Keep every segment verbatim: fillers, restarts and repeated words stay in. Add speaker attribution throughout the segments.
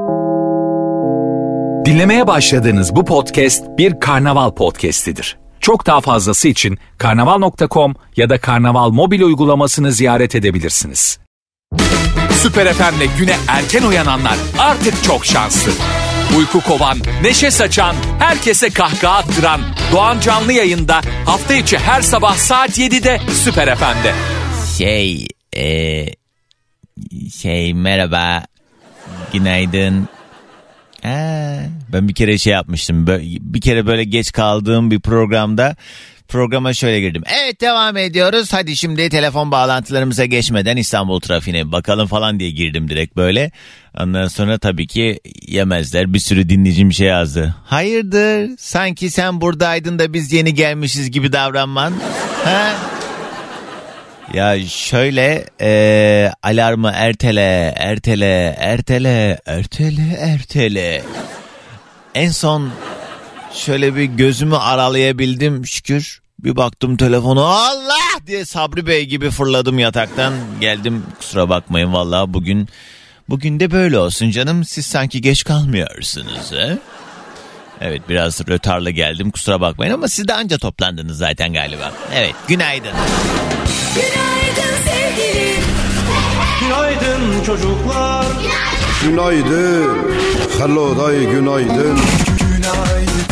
Speaker 1: Dinlemeye başladığınız bu podcast bir karnaval podcastidir. Çok daha fazlası için karnaval nokta com ya da karnaval mobil uygulamasını ziyaret edebilirsiniz. Süper F M'le güne erken uyananlar artık çok şanslı. Uyku kovan, neşe saçan, herkese kahkaha attıran Doğan Canlı Yayın'da hafta içi her sabah saat yedide Süper F M'de.
Speaker 2: Şey, ee, şey merhaba, günaydın. Ha, ben bir kere şey yapmıştım, bir kere böyle geç kaldığım bir programda programa şöyle girdim. Evet, devam ediyoruz. Hadi şimdi telefon bağlantılarımıza geçmeden İstanbul trafiğine bakalım falan diye girdim direkt böyle. Ondan sonra tabii ki yemezler. Bir sürü dinleyicim şey yazdı. Hayırdır? Sanki sen buradaydın da biz yeni gelmişiz gibi davranman. Ha? Ya şöyle e, alarmı ertele, ertele, ertele, ertele, ertele. En son şöyle bir gözümü aralayabildim şükür. Bir baktım telefonu, Allah diye Sabri Bey gibi fırladım yataktan. Geldim, kusura bakmayın vallahi bugün bugün de böyle olsun canım. Siz sanki geç kalmıyorsunuz he? Evet, biraz rötarlı geldim, kusura bakmayın ama siz de anca toplandınız zaten galiba. Evet, günaydın.
Speaker 3: Günaydın sevgilim.
Speaker 4: Günaydın çocuklar.
Speaker 5: Günaydın. Hello day, günaydın.
Speaker 3: Günaydın.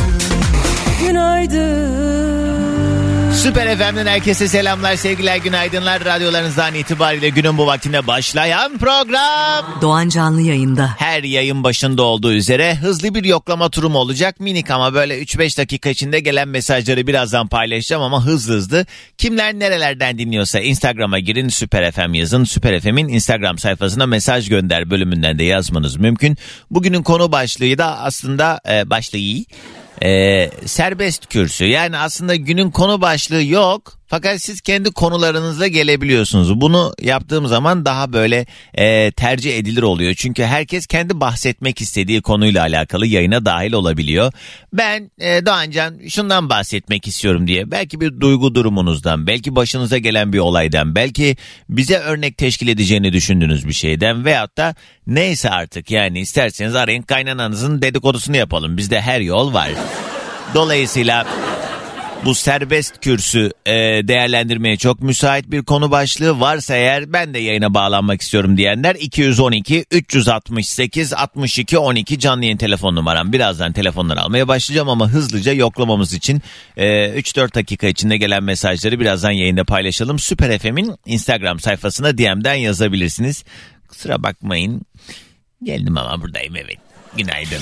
Speaker 3: Günaydın.
Speaker 2: Süper F M'den herkese selamlar, sevgiler, günaydınlar. Radyolarınızdan itibariyle günün bu vaktinde başlayan program
Speaker 6: Doğan Canlı Yayında.
Speaker 2: Her yayın başında olduğu üzere hızlı bir yoklama turum olacak. Minik ama böyle üç beş dakika içinde gelen mesajları birazdan paylaşacağım ama hızlı hızlı. Kimler nerelerden dinliyorsa Instagram'a girin, Süper F M yazın. Süper F M'in Instagram sayfasına mesaj gönder bölümünden de yazmanız mümkün. Bugünün konu başlığı da aslında e, başlığı iyi. Ee, serbest kürsü, yani aslında günün konu başlığı yok fakat siz kendi konularınızla gelebiliyorsunuz. Bunu yaptığım zaman daha böyle e, tercih edilir oluyor çünkü herkes kendi bahsetmek istediği konuyla alakalı yayına dahil olabiliyor. Ben e, Doğancan şundan bahsetmek istiyorum diye, belki bir duygu durumunuzdan, belki başınıza gelen bir olaydan, belki bize örnek teşkil edeceğini düşündüğünüz bir şeyden veyahut da neyse artık, yani isterseniz arayın kaynananızın dedikodusunu yapalım, bizde her yol var. Dolayısıyla bu serbest kürsü e, değerlendirmeye çok müsait bir konu başlığı. Varsa eğer ben de yayına bağlanmak istiyorum diyenler iki on iki üç altı sekiz altmış iki on iki canlı yayın telefon numaram. Birazdan telefonları almaya başlayacağım ama hızlıca yoklamamız için e, üç dört dakika içinde gelen mesajları birazdan yayında paylaşalım. Süper F M'in Instagram sayfasına D M'den yazabilirsiniz. Kusura bakmayın, geldim ama buradayım, evet. Günaydın.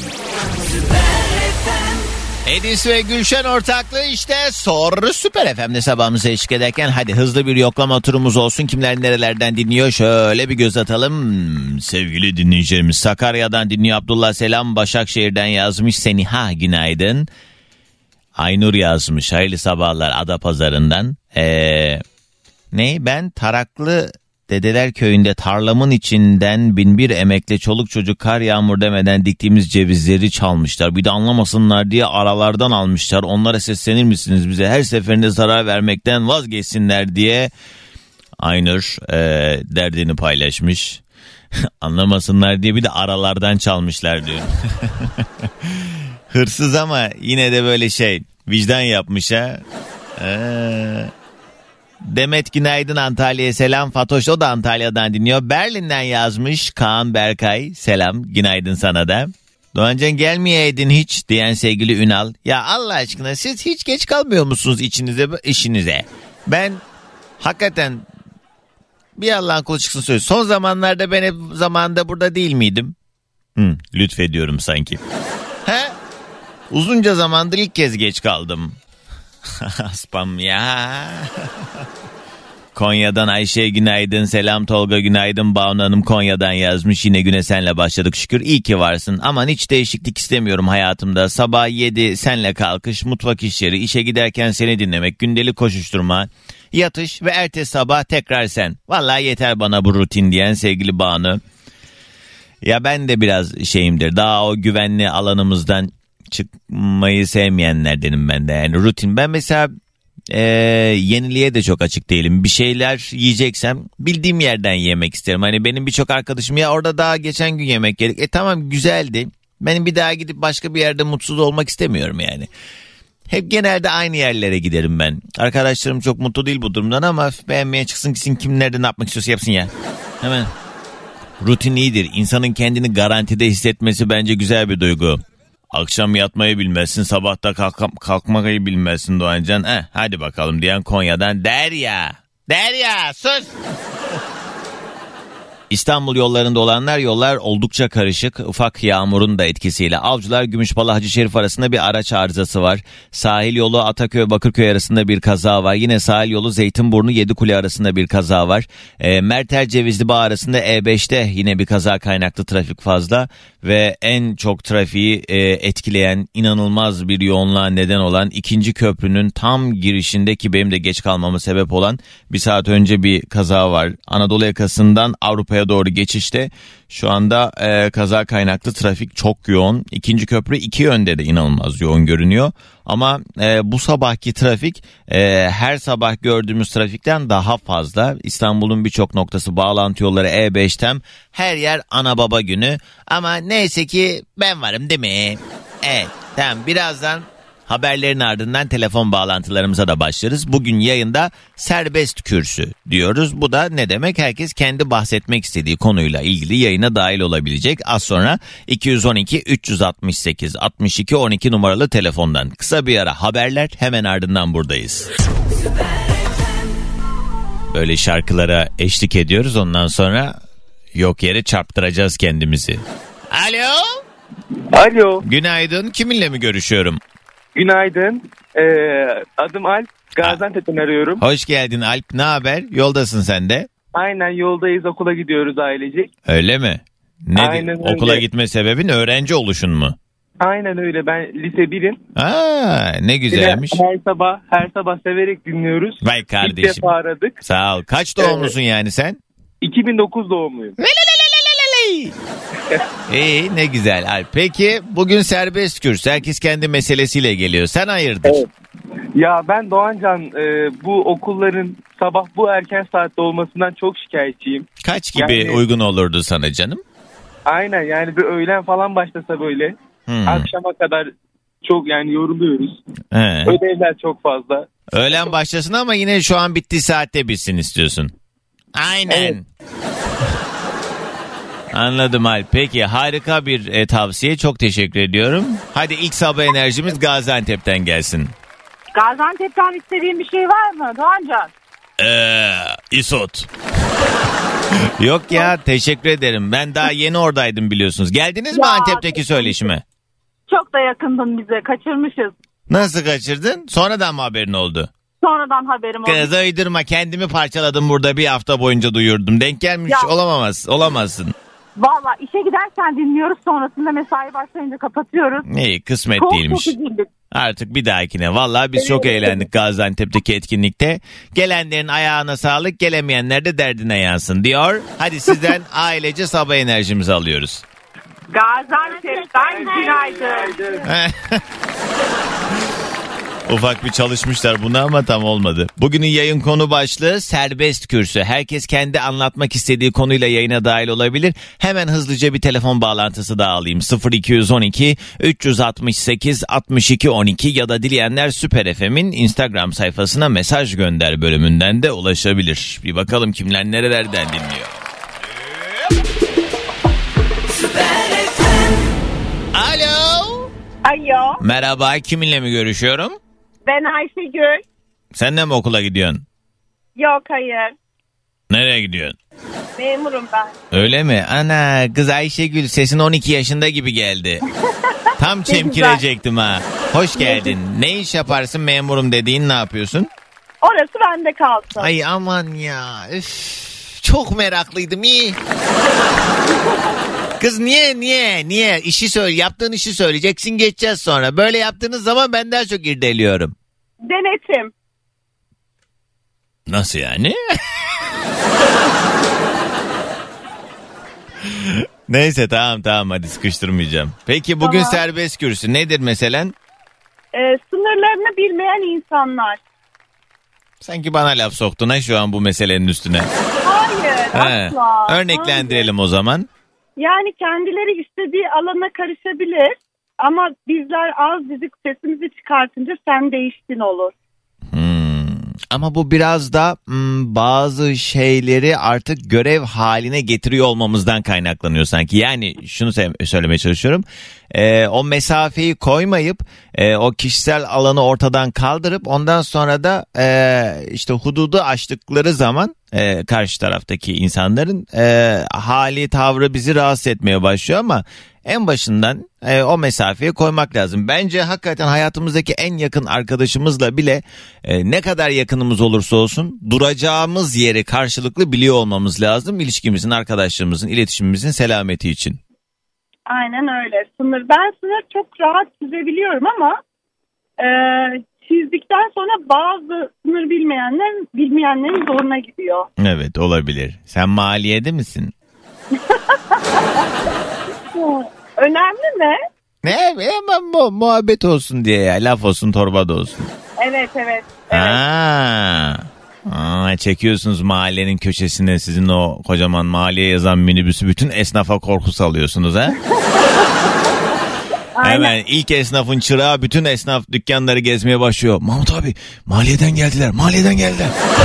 Speaker 2: Edis ve Gülşen ortaklığı işte Sor Süper F M'de sabahımıza eşlik ederken hadi hızlı bir yoklama turumuz olsun. Kimler nerelerden dinliyor şöyle bir göz atalım. Sevgili dinleyicilerimiz Sakarya'dan dinliyor Abdullah, selam. Başakşehir'den yazmış Seniha, günaydın. Aynur yazmış hayırlı sabahlar Adapazarı'ndan. Ee, ne ben Taraklı Dedeler Köyü'nde tarlamın içinden binbir emekle çoluk çocuk kar yağmur demeden diktiğimiz cevizleri çalmışlar. Bir de anlamasınlar diye aralardan almışlar. Onlara seslenir misiniz bize? Her seferinde zarar vermekten vazgeçsinler diye Aynur e, derdini paylaşmış. Anlamasınlar diye bir de aralardan çalmışlar diyor. Hırsız ama yine de böyle şey vicdan yapmış ha. Eee... Demet günaydın, Antalya'ya selam. Fatoş, o da Antalya'dan dinliyor. Berlin'den yazmış Kaan Berkay, selam, günaydın sana da. Doğancan gelmeyeydin hiç diyen sevgili Ünal. Ya Allah aşkına siz hiç geç kalmıyor musunuz içinize, işinize? Ben hakikaten bir Allah'ın kulu çıksın söylüyorum. Son zamanlarda ben hep zamanında burada değil miydim? Hı, lütfediyorum sanki. He? Uzunca zamandır ilk kez geç kaldım. Aspam ya. Konya'dan Ayşe günaydın, selam. Tolga günaydın. Banu Hanım Konya'dan yazmış, yine güne senle başladık şükür. İyi ki varsın, aman hiç değişiklik istemiyorum hayatımda. Sabah yedi senle kalkış, mutfak işleri, işe giderken seni dinlemek, gündelik koşuşturma, yatış ve ertesi sabah tekrar sen. Vallahi yeter bana bu rutin diyen sevgili Banu. Ya ben de biraz şeyimdir, daha o güvenli alanımızdan çıkmayı sevmeyenlerdenim ben de. Yani rutin, ben mesela e, yeniliğe de çok açık değilim. Bir şeyler yiyeceksem bildiğim yerden yemek isterim. Hani benim birçok arkadaşım ya orada daha geçen gün yemek yedik. E tamam güzeldi. Benim bir daha gidip başka bir yerde mutsuz olmak istemiyorum yani. Hep genelde aynı yerlere giderim ben. Arkadaşlarım çok mutlu değil bu durumdan ama beğenmeye çıksın gitsin, kim nerede ne yapmak istiyorsa yapsın ya. Hemen. Rutin iyidir. İnsanın kendini garantide hissetmesi bence güzel bir duygu. Akşam yatmayı bilmezsin, sabahta kalk- kalkmayı bilmezsin Doğancan. Eh, hadi bakalım diyen Konya'dan Derya. Derya sus. İstanbul yollarında olanlar, yollar oldukça karışık. Ufak yağmurun da etkisiyle. Avcılar Gümüşbala Hacı Şerif arasında bir araç arızası var. Sahil yolu Ataköy Bakırköy arasında bir kaza var. Yine sahil yolu Zeytinburnu Yedikule arasında bir kaza var. E, Merter Cevizlibağ arasında E beşte yine bir kaza kaynaklı trafik fazla. Ve en çok trafiği e, etkileyen, inanılmaz bir yoğunluğa neden olan ikinci köprünün tam girişindeki, benim de geç kalmama sebep olan bir saat önce bir kaza var. Anadolu yakasından Avrupa'ya doğru geçişte şu anda e, kaza kaynaklı trafik çok yoğun. İkinci köprü iki yönde de inanılmaz yoğun görünüyor. Ama e, bu sabahki trafik e, her sabah gördüğümüz trafikten daha fazla. İstanbul'un birçok noktası, bağlantı yolları, E beşten her yer ana baba günü. Ama neyse ki ben varım değil mi? Evet, tamam, birazdan haberlerin ardından telefon bağlantılarımıza da başlarız. Bugün yayında serbest kürsü diyoruz. Bu da ne demek? Herkes kendi bahsetmek istediği konuyla ilgili yayına dahil olabilecek. Az sonra iki yüz on iki üç altı sekiz altmış iki on iki numaralı telefondan. Kısa bir ara haberler, hemen ardından buradayız. Böyle şarkılara eşlik ediyoruz, ondan sonra yok yere çarptıracağız kendimizi. Alo.
Speaker 6: Alo.
Speaker 2: Günaydın. Kiminle mi görüşüyorum?
Speaker 6: Günaydın. Ee, adım Alp. Gaziantep'ten arıyorum.
Speaker 2: Hoş geldin Alp. Ne haber? Yoldasın sen de.
Speaker 6: Aynen, yoldayız. Okula gidiyoruz ailecek.
Speaker 2: Öyle mi? Ne,
Speaker 6: Aynen öyle.
Speaker 2: Okula gitme sebebin öğrenci oluşun mu?
Speaker 6: Aynen öyle. Ben lise birim.
Speaker 2: Aa, ne güzelmiş.
Speaker 6: Her sabah her sabah severek dinliyoruz.
Speaker 2: Vay kardeşim.
Speaker 6: İlk defa aradık.
Speaker 2: Sağ ol. Kaç doğumlusun yani sen?
Speaker 6: iki bin dokuz doğumluyum.
Speaker 2: İyi, ne güzel Alp. Peki bugün serbest kürsü. Herkes kendi meselesiyle geliyor. Sen hayırdır?
Speaker 6: Evet. Ya ben Doğancan, e, bu okulların sabah bu erken saatte olmasından çok şikayetçiyim.
Speaker 2: Kaç gibi
Speaker 6: Yani-
Speaker 2: uygun olurdu sana canım?
Speaker 6: Aynen, yani bir öğlen falan başlasa böyle.
Speaker 2: Hmm.
Speaker 6: Akşama kadar çok yani yoruluyoruz.
Speaker 2: He.
Speaker 6: Ödevler çok fazla.
Speaker 2: Öğlen başlasın ama yine şu an bittiği saatte bitsin istiyorsun. Aynen.
Speaker 6: Evet.
Speaker 2: Anladım Alp. Peki, harika bir e, tavsiye. Çok teşekkür ediyorum. Hadi ilk sabah enerjimiz Gaziantep'ten gelsin.
Speaker 7: Gaziantep'ten istediğin bir şey var mı Doğancan?
Speaker 2: Eee İsot. Yok ya, teşekkür ederim. Ben daha yeni oradaydım biliyorsunuz. Geldiniz mi
Speaker 7: Ya,
Speaker 2: Antep'teki söyleşime?
Speaker 7: Çok da yakındın bize, kaçırmışız.
Speaker 2: Nasıl kaçırdın? Sonradan mı haberin oldu?
Speaker 7: Sonradan haberim oldu.
Speaker 2: Kız uydurma, kendimi parçaladım burada, bir hafta boyunca duyurdum. Denk gelmiş
Speaker 7: Ya.
Speaker 2: olamamaz, olamazsın.
Speaker 7: Valla işe giderken dinliyoruz, sonrasında mesai başlayınca kapatıyoruz.
Speaker 2: İyi, kısmet
Speaker 7: Çok
Speaker 2: değilmiş.
Speaker 7: çok üzüldük.
Speaker 2: Artık bir dahakine. Vallahi biz çok eğlendik Gaziantep'teki etkinlikte. Gelenlerin ayağına sağlık, gelemeyenler de derdine yansın diyor. Hadi sizden ailece sabah enerjimizi alıyoruz.
Speaker 7: Gaziantep'ten günaydın.
Speaker 2: Ufak bir çalışmışlar buna ama tam olmadı. Bugünün yayın konu başlığı serbest kürsü. Herkes kendi anlatmak istediği konuyla yayına dahil olabilir. Hemen hızlıca bir telefon bağlantısı daha alayım. sıfır iki on iki üç altı sekiz altmış iki on iki ya da dileyenler Süper F M'in Instagram sayfasına mesaj gönder bölümünden de ulaşabilir. Bir bakalım kimler nerelerden dinliyor. Alo.
Speaker 7: Alo,
Speaker 2: Merhaba, kiminle mi görüşüyorum?
Speaker 7: ben Ayşegül.
Speaker 2: Sen de mi okula gidiyorsun?
Speaker 7: Yok, hayır.
Speaker 2: Nereye gidiyorsun?
Speaker 7: Memurum ben.
Speaker 2: Öyle mi? Ana, kız Ayşegül, sesin on iki yaşında gibi geldi. Tam çemkirecektim ha. Hoş geldin. Ne iş yaparsın, memurum dediğin, ne yapıyorsun?
Speaker 7: Orası bende kalsın.
Speaker 2: Ay aman ya. Üf, çok meraklıydım, iyi. Kız niye niye niye işi söyle, yaptığın işi söyleyeceksin, geçeceğiz sonra. Böyle yaptığınız zaman ben daha çok irdeliyorum.
Speaker 7: Denetim.
Speaker 2: Nasıl yani? Neyse, tamam tamam, hadi sıkıştırmayacağım. Peki bugün
Speaker 7: Tamam.
Speaker 2: serbest kürsü nedir mesela?
Speaker 7: Ee, sınırlarını bilmeyen insanlar.
Speaker 2: Sanki bana laf soktun ha şu an bu meselenin üstüne.
Speaker 7: Hayır,
Speaker 2: He.
Speaker 7: asla.
Speaker 2: Örneklendirelim o zaman.
Speaker 7: Yani kendileri istediği alana karışabilir ama bizler az dedik sesimizi çıkartınca sen değiştin olur.
Speaker 2: Hmm. Ama bu biraz da hmm, bazı şeyleri artık görev haline getiriyor olmamızdan kaynaklanıyor sanki. Yani şunu se- söylemeye çalışıyorum. Ee, o mesafeyi koymayıp e, o kişisel alanı ortadan kaldırıp ondan sonra da e, işte hududu aştıkları zaman e, karşı taraftaki insanların e, hali tavrı bizi rahatsız etmeye başlıyor ama en başından e, o mesafeyi koymak lazım. Bence hakikaten hayatımızdaki en yakın arkadaşımızla bile e, ne kadar yakınımız olursa olsun duracağımız yeri karşılıklı biliyor olmamız lazım. İlişkimizin, arkadaşlığımızın, iletişimimizin selameti için.
Speaker 7: Aynen öyle. Sınır. Ben sınır çok rahat çizebiliyorum ama e, çizdikten sonra bazı sınır bilmeyenler bilmeyenlerin zoruna gidiyor.
Speaker 2: Evet, olabilir. Sen maliyede misin?
Speaker 7: Önemli mi?
Speaker 2: Ne? Hemen mu- muhabbet olsun diye ya. Laf olsun, torbada olsun.
Speaker 7: Evet evet. evet.
Speaker 2: Ha. Aa, çekiyorsunuz mahallenin köşesine sizin o kocaman mahalleye yazan minibüsü, bütün esnafa korku salıyorsunuz ha? Hemen ilk esnafın çırağı bütün esnaf dükkanları gezmeye başlıyor. Mahmut abi mahalleden geldiler, mahalleden geldiler.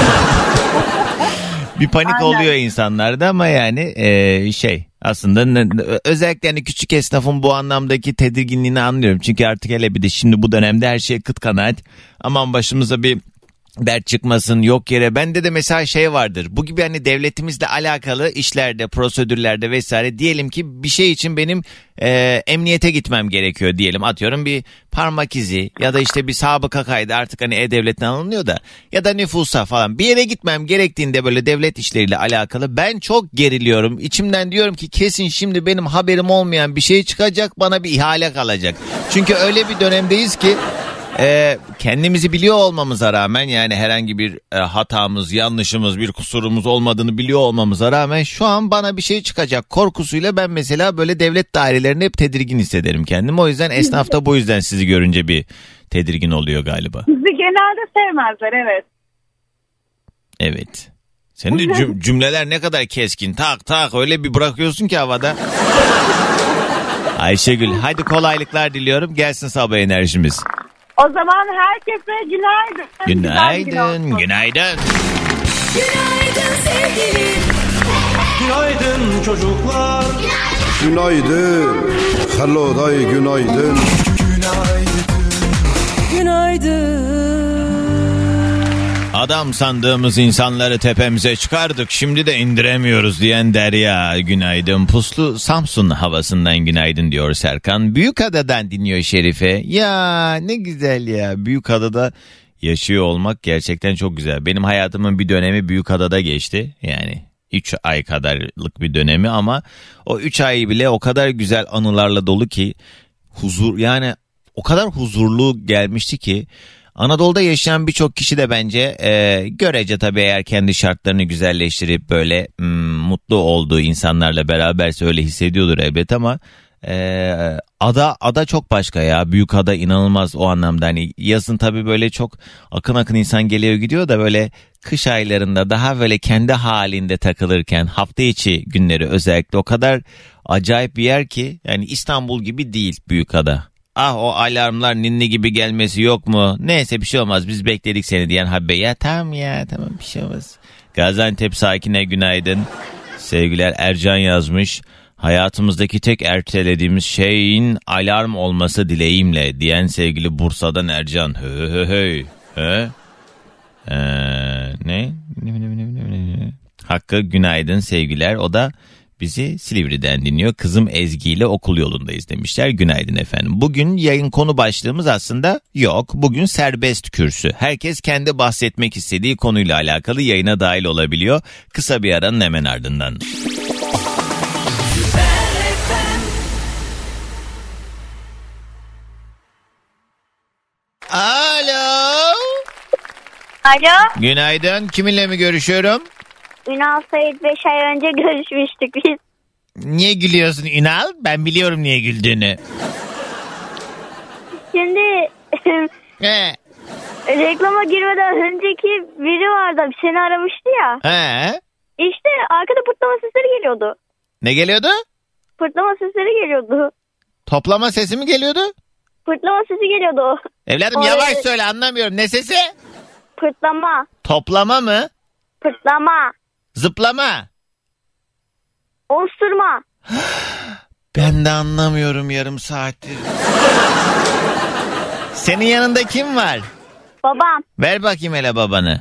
Speaker 2: Bir panik
Speaker 7: Aynen.
Speaker 2: oluyor insanlarda ama yani e, şey aslında ne, özellikle hani küçük esnafın bu anlamdaki tedirginliğini anlıyorum. Çünkü artık hele bir de şimdi bu dönemde her şey kıt kanaat. Aman başımıza bir dert çıkmasın yok yere. Bende de mesela şey vardır. Bu gibi hani devletimizle alakalı işlerde, prosedürlerde vesaire diyelim ki bir şey için benim e, emniyete gitmem gerekiyor diyelim. Atıyorum bir parmak izi ya da işte bir sabıka kaydı artık hani e-devletten alınıyor da ya da nüfusa falan bir yere gitmem gerektiğinde böyle devlet işleriyle alakalı ben çok geriliyorum. İçimden diyorum ki kesin şimdi benim haberim olmayan bir şey çıkacak, bana bir ihale kalacak. Çünkü öyle bir dönemdeyiz ki Ee, kendimizi biliyor olmamıza rağmen yani herhangi bir e, hatamız, yanlışımız, bir kusurumuz olmadığını biliyor olmamıza rağmen şu an bana bir şey çıkacak korkusuyla ben mesela böyle devlet dairelerinde hep tedirgin hissederim kendimi. O yüzden esnaf da bu yüzden sizi görünce bir tedirgin oluyor galiba.
Speaker 7: Bizi genelde sevmezler evet.
Speaker 2: Evet. Senin de cüm- cümleler ne kadar keskin. Tak tak öyle bir bırakıyorsun ki havada. Ayşegül hadi kolaylıklar diliyorum. Gelsin sabah enerjimiz.
Speaker 7: O zaman herkese günaydın.
Speaker 2: Günaydın, günaydın.
Speaker 3: Günaydın sevgilim.
Speaker 4: Günaydın çocuklar.
Speaker 5: Günaydın. Hello day günaydın.
Speaker 2: Adam sandığımız insanları tepemize çıkardık, şimdi de indiremiyoruz diyen Derya. Günaydın. Puslu Samsun havasından günaydın diyor Serkan. Büyükada'dan dinliyor Şerife. Ya ne güzel ya, Büyükada'da yaşıyor olmak gerçekten çok güzel. Benim hayatımın bir dönemi Büyükada'da geçti. Yani üç ay kadarlık bir dönemi ama o üç ay bile o kadar güzel anılarla dolu ki huzur, yani o kadar huzurlu gelmişti ki. Anadolu'da yaşayan birçok kişi de bence e, görece tabii eğer kendi şartlarını güzelleştirip böyle m, mutlu olduğu insanlarla beraberse öyle hissediyordur elbet ama e, ada ada çok başka ya. Büyükada inanılmaz o anlamda, hani yazın tabii böyle çok akın akın insan geliyor gidiyor da böyle kış aylarında daha böyle kendi halinde takılırken hafta içi günleri özellikle o kadar acayip bir yer ki, yani İstanbul gibi değil Büyükada. Ah o alarmlar ninni gibi gelmesi yok mu? Neyse bir şey olmaz biz bekledik seni diyen Habbe. Ya tamam ya tamam bir şey olmaz. Gaziantep sakine günaydın. Sevgiler, Ercan yazmış. Hayatımızdaki tek ertelediğimiz şeyin alarm olması dileğimle diyen sevgili Bursa'dan Ercan. Hö hö hö. Hö? Ee, ne? Hakkı günaydın sevgiler. O da bizi Silivri'den dinliyor. Kızım Ezgi ile okul yolundayız demişler. Günaydın efendim. Bugün yayın konu başlığımız aslında yok. Bugün serbest kürsü. Herkes kendi bahsetmek istediği konuyla alakalı yayına dahil olabiliyor. Kısa bir aranın hemen ardından. Alo.
Speaker 8: Alo.
Speaker 2: Günaydın. Kiminle mi görüşüyorum?
Speaker 8: Ünal Sayit beş ay önce görüşmüştük biz.
Speaker 2: Niye gülüyorsun Ünal? Ben biliyorum niye güldüğünü.
Speaker 8: Şimdi
Speaker 2: He.
Speaker 8: Reklama girmeden önceki biri vardı. Seni aramıştı ya.
Speaker 2: He.
Speaker 8: İşte arkada pırtlama sesleri geliyordu.
Speaker 2: Ne geliyordu?
Speaker 8: Pırtlama sesleri geliyordu.
Speaker 2: Toplama sesi mi geliyordu?
Speaker 8: Pırtlama sesi geliyordu.
Speaker 2: Evladım
Speaker 8: O-
Speaker 2: yavaş söyle, anlamıyorum. Ne sesi?
Speaker 8: Pırtlama.
Speaker 2: Toplama mı?
Speaker 8: Pırtlama.
Speaker 2: Zıplama.
Speaker 8: Osturma.
Speaker 2: Ben de anlamıyorum yarım saattir. Senin yanında kim var?
Speaker 8: Babam.
Speaker 2: Ver bakayım hele babanı.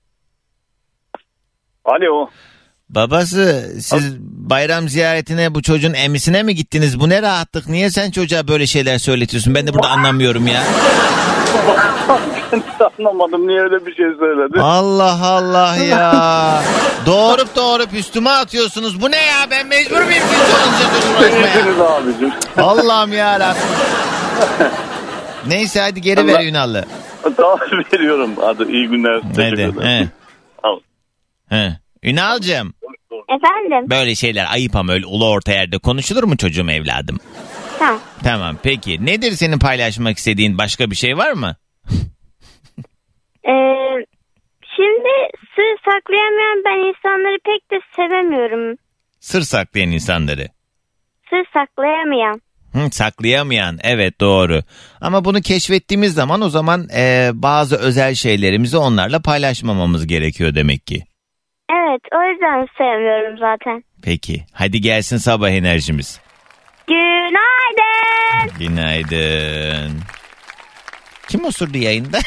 Speaker 9: Alo.
Speaker 2: Babası, siz bayram ziyaretine bu çocuğun emisine mi gittiniz? Bu ne rahatlık? Niye sen çocuğa böyle şeyler söyletiyorsun? Ben de burada anlamıyorum ya.
Speaker 9: Ben hiç anlamadım niye öyle bir şey söyledi.
Speaker 2: Allah Allah ya. Doğurup doğurup üstüme atıyorsunuz. Bu ne ya? Ben mecbur muyum sizin çocuğunuza uğraşmaya?
Speaker 9: Değilsiniz abicim.
Speaker 2: Allah'ım yarabbim. Neyse hadi geri ver Ünal'ı.
Speaker 9: Tamam veriyorum. Hadi iyi günler. Teşekkür
Speaker 2: Hadi.
Speaker 9: ederim.
Speaker 2: He.
Speaker 9: Al.
Speaker 2: He. Ünal'cığım,
Speaker 8: Efendim.
Speaker 2: böyle şeyler ayıp ama öyle ulu orta yerde konuşulur mu çocuğum, evladım?
Speaker 8: Tamam.
Speaker 2: Tamam, peki. Nedir senin paylaşmak istediğin başka bir şey var mı?
Speaker 8: Ee, şimdi sır saklayamayan ben insanları pek de sevemiyorum.
Speaker 2: Sır saklayan insanları.
Speaker 8: Sır saklayamayan.
Speaker 2: Hı, saklayamayan, evet doğru. Ama bunu keşfettiğimiz zaman o zaman e, bazı özel şeylerimizi onlarla paylaşmamamız gerekiyor demek ki.
Speaker 8: Evet, o yüzden sevmiyorum zaten.
Speaker 2: Peki, hadi gelsin sabah enerjimiz.
Speaker 8: Günaydın.
Speaker 2: Günaydın. Kim osurdu yayında?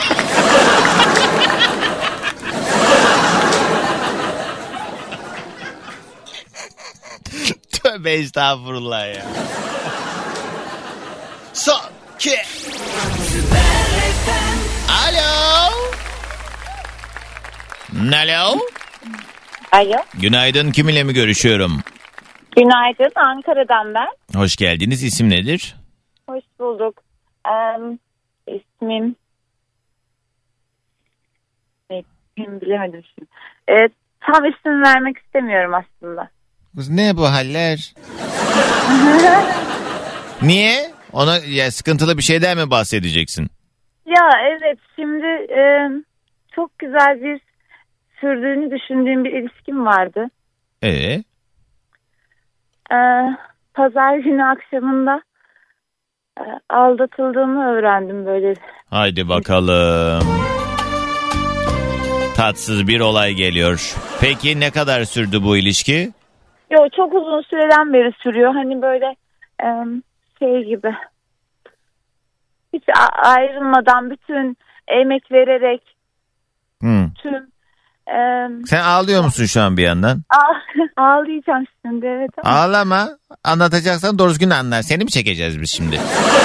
Speaker 2: Tövbe estağfurullah ya. Son, iki. Alo. Alo.
Speaker 10: Alo.
Speaker 2: Günaydın, kiminle mi görüşüyorum?
Speaker 10: Günaydın. Ankara'dan ben.
Speaker 2: Hoş geldiniz. İsim nedir?
Speaker 10: Hoş bulduk. Ee, ismim... Ne, bilemedim şimdi. Ee, tam isim vermek istemiyorum aslında.
Speaker 2: Kız ne bu haller? Niye? Ona ya sıkıntılı bir şeyden mi bahsedeceksin?
Speaker 10: Ya evet, şimdi e, çok güzel bir sürdüğünü düşündüğüm bir ilişkim vardı.
Speaker 2: Ee?
Speaker 10: Ee, pazar günü akşamında e, aldatıldığımı öğrendim böyle.
Speaker 2: Haydi bakalım. Tatsız bir olay geliyor. Peki ne kadar sürdü bu ilişki?
Speaker 10: Yo, çok uzun süreden beri sürüyor. Hani böyle e, şey gibi. Hiç a- ayrılmadan bütün emek vererek
Speaker 2: Hmm.
Speaker 10: tüm e,
Speaker 2: Sen ağlıyor musun şu an bir yandan?
Speaker 10: a- ağlayacağım şimdi, evet ama.
Speaker 2: Ağlama. Anlatacaksan doğru düzgün anlar. Seni mi çekeceğiz biz şimdi?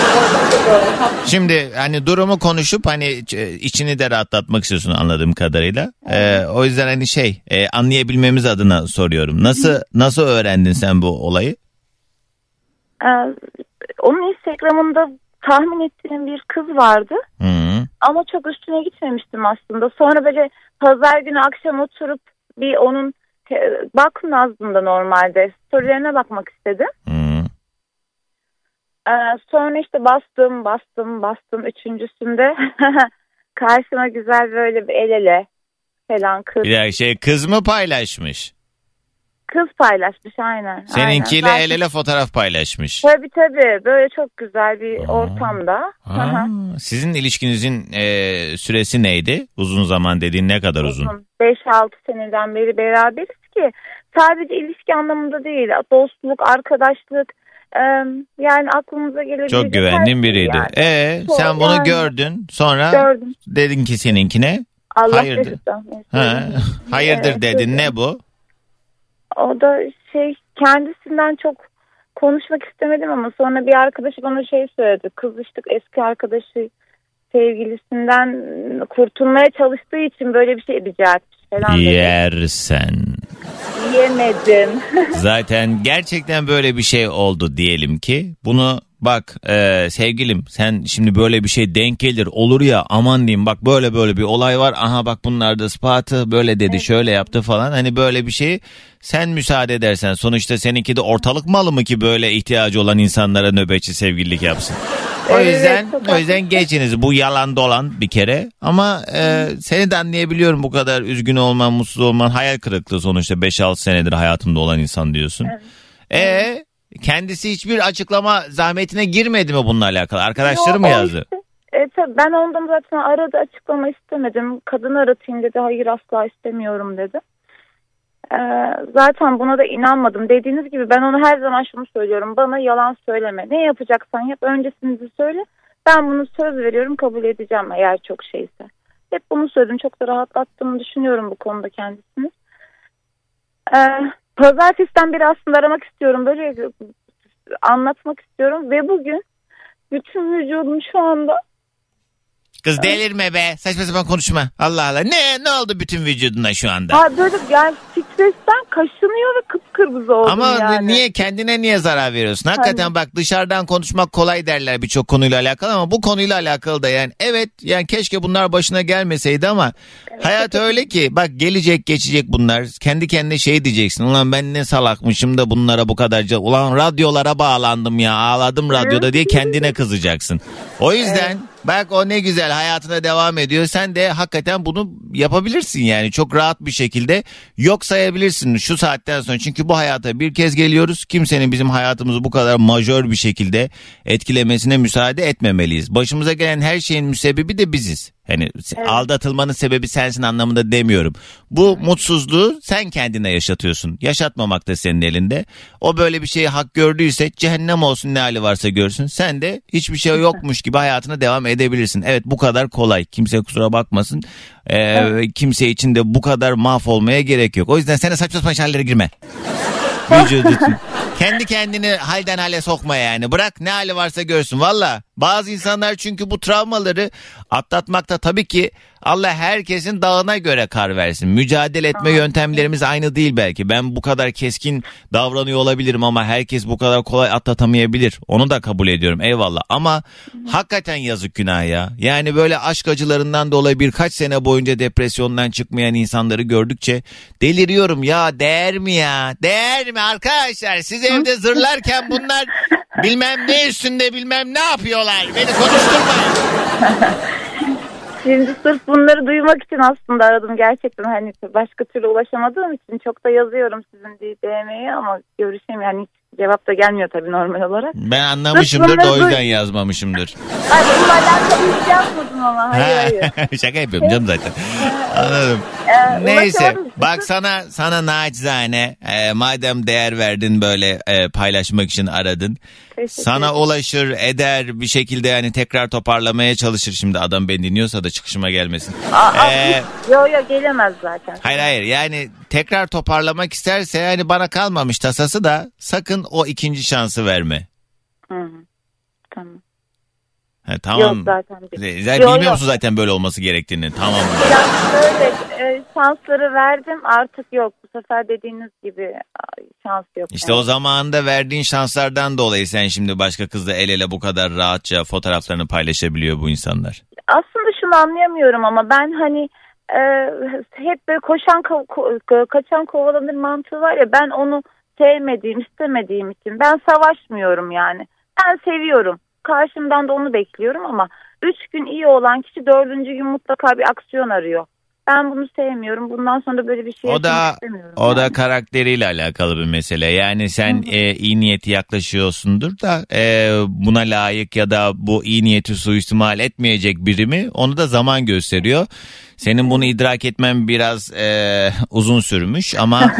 Speaker 2: Şimdi hani durumu konuşup hani içini de rahatlatmak istiyorsun anladığım kadarıyla. Ee, o yüzden hani şey e, anlayabilmemiz adına soruyorum. Nasıl nasıl öğrendin sen bu olayı?
Speaker 10: E, onun Instagram'ında tahmin ettiğim bir kız vardı.
Speaker 2: Hı.
Speaker 10: Ama çok üstüne gitmemiştim aslında. Sonra böyle pazar günü akşam oturup bir onun te- bakın aslında normalde storylerine bakmak istedim.
Speaker 2: Hı.
Speaker 10: Ee, sonra işte bastım bastım bastım üçüncüsünde karşıma güzel böyle bir el ele falan kız.
Speaker 2: Bir dakika, şey kız mı paylaşmış?
Speaker 10: Kız paylaşmış aynen.
Speaker 2: Seninkiyle
Speaker 10: aynen.
Speaker 2: el ele fotoğraf paylaşmış.
Speaker 10: Tabii tabii, böyle çok güzel bir
Speaker 2: Aa.
Speaker 10: ortamda.
Speaker 2: Ha, sizin ilişkinizin e, süresi neydi? Uzun zaman dediğin ne kadar uzun?
Speaker 10: beş altı seneden beri beraberiz ki sadece ilişki anlamında değil, dostluk, arkadaşlık, e, yani aklımıza gelebilecek.
Speaker 2: Çok güvendiğin biriydi.
Speaker 10: Yani.
Speaker 2: Ee,
Speaker 10: Çok,
Speaker 2: sen bunu
Speaker 10: yani.
Speaker 2: gördün sonra
Speaker 10: Gördüm.
Speaker 2: dedin ki seninkine
Speaker 10: Allah
Speaker 2: hayırdır.
Speaker 10: göstermesin.
Speaker 2: Ha, hayırdır
Speaker 10: Evet,
Speaker 2: dedin,
Speaker 10: evet.
Speaker 2: ne bu?
Speaker 10: O da şey, kendisinden çok konuşmak istemedim ama sonra bir arkadaşı bana şey söyledi. Kız işte eski arkadaşı sevgilisinden kurtulmaya çalıştığı için böyle bir şey edecekmiş falan dedi.
Speaker 2: Yersen.
Speaker 10: Yemedim.
Speaker 2: Zaten gerçekten böyle bir şey oldu diyelim ki. Bunu bak e, sevgilim, sen şimdi böyle bir şey denk gelir olur ya, aman diyeyim bak böyle böyle bir olay var. Aha bak bunlar da ispatı, böyle dedi, evet, şöyle yaptı falan. Hani böyle bir şey sen müsaade edersen, sonuçta seninki de ortalık malı mı ki böyle ihtiyacı olan insanlara nöbetçi sevgililik yapsın. O yüzden
Speaker 10: Evet,
Speaker 2: o yüzden geçiniz bu yalan dolan bir kere. Ama e, seni de anlayabiliyorum, bu kadar üzgün olman, mutsuz olman, hayal kırıklığı sonuçta beş altı senedir hayatımda olan insan diyorsun.
Speaker 10: Evet.
Speaker 2: E kendisi hiçbir açıklama zahmetine girmedi mi bununla alakalı? Arkadaşları
Speaker 10: Yo,
Speaker 2: mı
Speaker 10: o
Speaker 2: yazdı?
Speaker 10: işte- Evet, tabii ben ondan zaten aradı, açıklama istemedim. Kadını aratayım dedi. Hayır, asla istemiyorum dedi. Ee, zaten buna da inanmadım. Dediğiniz gibi ben ona her zaman şunu söylüyorum. Bana yalan söyleme. Ne yapacaksan yap. Öncesinizi söyle. Ben bunu söz veriyorum, kabul edeceğim eğer çok şeyse. Hep bunu söyledim. Çok da rahatlattığımı düşünüyorum bu konuda kendisini. Ee, Pazartesiden beri aslında aramak istiyorum. Böyle anlatmak istiyorum. Ve bugün bütün vücudum şu anda...
Speaker 2: Kız delirme be, saçma sapan konuşma. Allah Allah, ne ne oldu bütün vücuduna şu anda?
Speaker 10: Ha, böyle yani stresten kaşınıyor ve kıpkırmızı oldum.
Speaker 2: Ama
Speaker 10: yani.
Speaker 2: niye kendine niye zarar veriyorsun? Hakikaten
Speaker 10: Hani-
Speaker 2: bak, dışarıdan konuşmak kolay derler birçok konuyla alakalı, ama bu konuyla alakalı da yani evet, yani keşke bunlar başına gelmeseydi ama hayat öyle ki bak, gelecek geçecek bunlar. Kendi kendine şey diyeceksin. Ulan ben ne salakmışım da bunlara bu kadarca, ulan radyolara bağlandım ya, ağladım radyoda diye kendine kızacaksın. O yüzden bak, o ne güzel hayatına devam ediyor. Sen de hakikaten bunu yapabilirsin yani, çok rahat bir şekilde yok sayabilirsin şu saatten sonra. Çünkü bu hayata bir kez geliyoruz. Kimsenin bizim hayatımızı bu kadar majör bir şekilde etkilemesine müsaade etmemeliyiz. Başımıza gelen her şeyin müsebbibi de biziz. Hani
Speaker 10: Evet.
Speaker 2: aldatılmanın sebebi sensin anlamında demiyorum. Bu mutsuzluğu sen kendine yaşatıyorsun. Yaşatmamak da senin elinde. O böyle bir şeyi hak gördüyse cehennem olsun, ne hali varsa görsün. Sen de hiçbir şey yokmuş gibi hayatına devam edebilirsin. Evet, bu kadar kolay. Kimse kusura bakmasın. Ee,
Speaker 10: Evet.
Speaker 2: Kimse için de bu kadar mahvolmaya gerek yok. O yüzden sen de saçma sapan şeylere girme. Vücudu için. Kendi kendini halden hale sokma yani. Bırak, ne hali varsa görsün. Valla bazı insanlar çünkü bu travmaları atlatmakta, tabii ki Allah herkesin dağına göre kar versin. Mücadele etme yöntemlerimiz aynı değil belki. Ben bu kadar keskin davranıyor olabilirim ama herkes bu kadar kolay atlatamayabilir. Onu da kabul ediyorum, eyvallah. Ama hakikaten yazık, günah ya. Yani böyle aşk acılarından dolayı birkaç sene boyunca depresyondan çıkmayan insanları gördükçe deliriyorum ya. Değer mi ya? Değer mi arkadaşlar? Siz evde zırlarken bunlar bilmem ne üstünde bilmem ne yapıyorlar. Beni konuşturmayın.
Speaker 10: Şimdi sırf bunları duymak için aslında aradım gerçekten. Hani başka türlü ulaşamadığım için çok da yazıyorum sizin D M'ye ama görüşemiyorum. Yani hiç cevap da gelmiyor tabii normal olarak.
Speaker 2: Ben anlamışımdır da o yüzden yazmamışımdır.
Speaker 10: Ay, bununla alakalı hiç yapmadım ama. Hayır hayır.
Speaker 2: Şaka yapıyorum canım zaten. Anladım.
Speaker 10: Ee,
Speaker 2: Neyse
Speaker 10: ulaşamadım.
Speaker 2: bak, sana sana naçizane e, madem değer verdin, böyle e, paylaşmak için aradın.
Speaker 10: Teşekkür
Speaker 2: Sana
Speaker 10: ederim.
Speaker 2: ulaşır eder bir şekilde, yani tekrar toparlamaya çalışır. Şimdi adam beni dinliyorsa da çıkışıma gelmesin.
Speaker 10: Aa,
Speaker 2: Ee,
Speaker 10: yo yo gelemez zaten.
Speaker 2: hayır hayır, yani tekrar toparlamak isterse, yani bana kalmamış tasası da, sakın o ikinci şansı verme.
Speaker 10: Hı hı. Tamam.
Speaker 2: He, tamam.
Speaker 10: Yok zaten.
Speaker 2: Z- Zaten
Speaker 10: Yo,
Speaker 2: bilmiyor
Speaker 10: yo.
Speaker 2: musun zaten böyle olması gerektiğini? Tamam.
Speaker 10: Ya böyle e, şansları verdim, artık yok. Bu sefer dediğiniz gibi ay, şans yok.
Speaker 2: İşte
Speaker 10: yani.
Speaker 2: o zamanında verdiğin şanslardan dolayı sen şimdi başka kızla el ele bu kadar rahatça fotoğraflarını paylaşabiliyor bu insanlar.
Speaker 10: Aslında şunu anlayamıyorum ama ben hani e, hep böyle koşan ko- ko- kaçan kovalanır mantığı var ya, ben onu sevmediğim, istemediğim için ben savaşmıyorum yani. Ben seviyorum. Karşımdan da onu bekliyorum ama üç gün iyi olan kişi dördüncü gün mutlaka bir aksiyon arıyor. Ben bunu sevmiyorum. Bundan sonra böyle bir şey
Speaker 2: O da
Speaker 10: yaşamak istemiyorum.
Speaker 2: o da
Speaker 10: yani.
Speaker 2: karakteriyle alakalı bir mesele. Yani sen e, iyi niyeti yaklaşıyorsundur da e, buna layık ya da bu iyi niyeti suistimal etmeyecek biri mi? Onu da zaman gösteriyor. Senin bunu idrak etmen biraz e, uzun sürmüş ama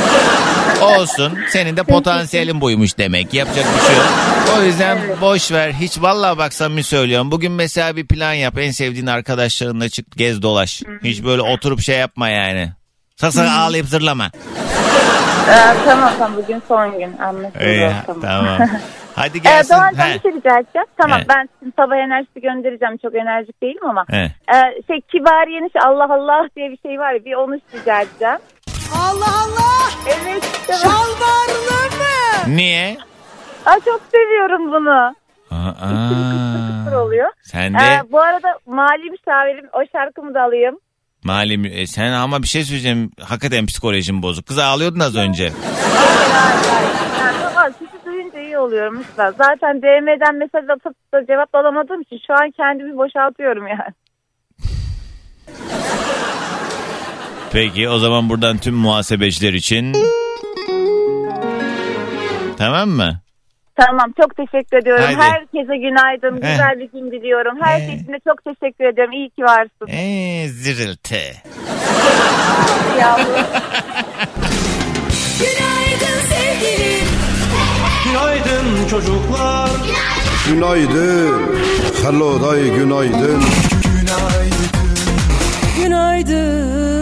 Speaker 2: olsun. Senin de potansiyelin buymuş demek. Yapacak bir şey yok. O yüzden boş ver. Hiç, vallahi bak samimi söylüyorum. Bugün mesela bir plan yap. En sevdiğin arkadaşlarınla çık, gez dolaş. Hiç böyle oturup şey yapma yani. Sakın ağlayıp zırlama.
Speaker 10: Ee, tamam tamam, bugün son gün anlaşıldı.
Speaker 2: İyi,
Speaker 10: tamam.
Speaker 2: tamam. Hadi
Speaker 10: Ee,
Speaker 2: gelsin.
Speaker 10: Doğancan
Speaker 2: He.
Speaker 10: bir şey rica edeceğim. Tamam,
Speaker 2: He.
Speaker 10: ben şimdi sabah enerjisi göndereceğim. Çok enerjik değilim ama.
Speaker 2: He.
Speaker 10: Ee, şey Kibariye'nin şey, Allah Allah diye bir şey var ya, bir onu rica edeceğim.
Speaker 3: Allah Allah!
Speaker 10: Evet. Tamam.
Speaker 3: Şalvarlı mı?
Speaker 2: Niye?
Speaker 10: Aa, çok seviyorum bunu.
Speaker 2: Aa,
Speaker 10: oluyor.
Speaker 2: sen de
Speaker 10: Ee, bu arada mali müşavirim, o şarkımı da alayım.
Speaker 2: malim e, sen ama bir şey söyleyeceğim. Hakikaten psikolojim bozuk. Kız ağlıyordun az önce.
Speaker 10: Hayır hayır hayır. Yani, tamam, sizi duyunca iyi iyi oluyorum Üstad. Zaten D M'den mesaj atıp da cevap alamadığım için şu an kendimi boşaltıyorum yani.
Speaker 2: Peki o zaman buradan tüm muhasebeciler için... Tamam mı?
Speaker 10: Tamam, çok teşekkür ediyorum.
Speaker 2: Haydi.
Speaker 10: Herkese günaydın.
Speaker 2: Heh.
Speaker 10: Güzel bir gün diliyorum. Herkesine çok teşekkür ediyorum. İyi ki varsın.
Speaker 2: Eee zırıltı.
Speaker 10: Yavrum.
Speaker 3: Günaydın sevgilim.
Speaker 4: Günaydın çocuklar.
Speaker 5: Günaydın. Hello day günaydın.
Speaker 3: Günaydın.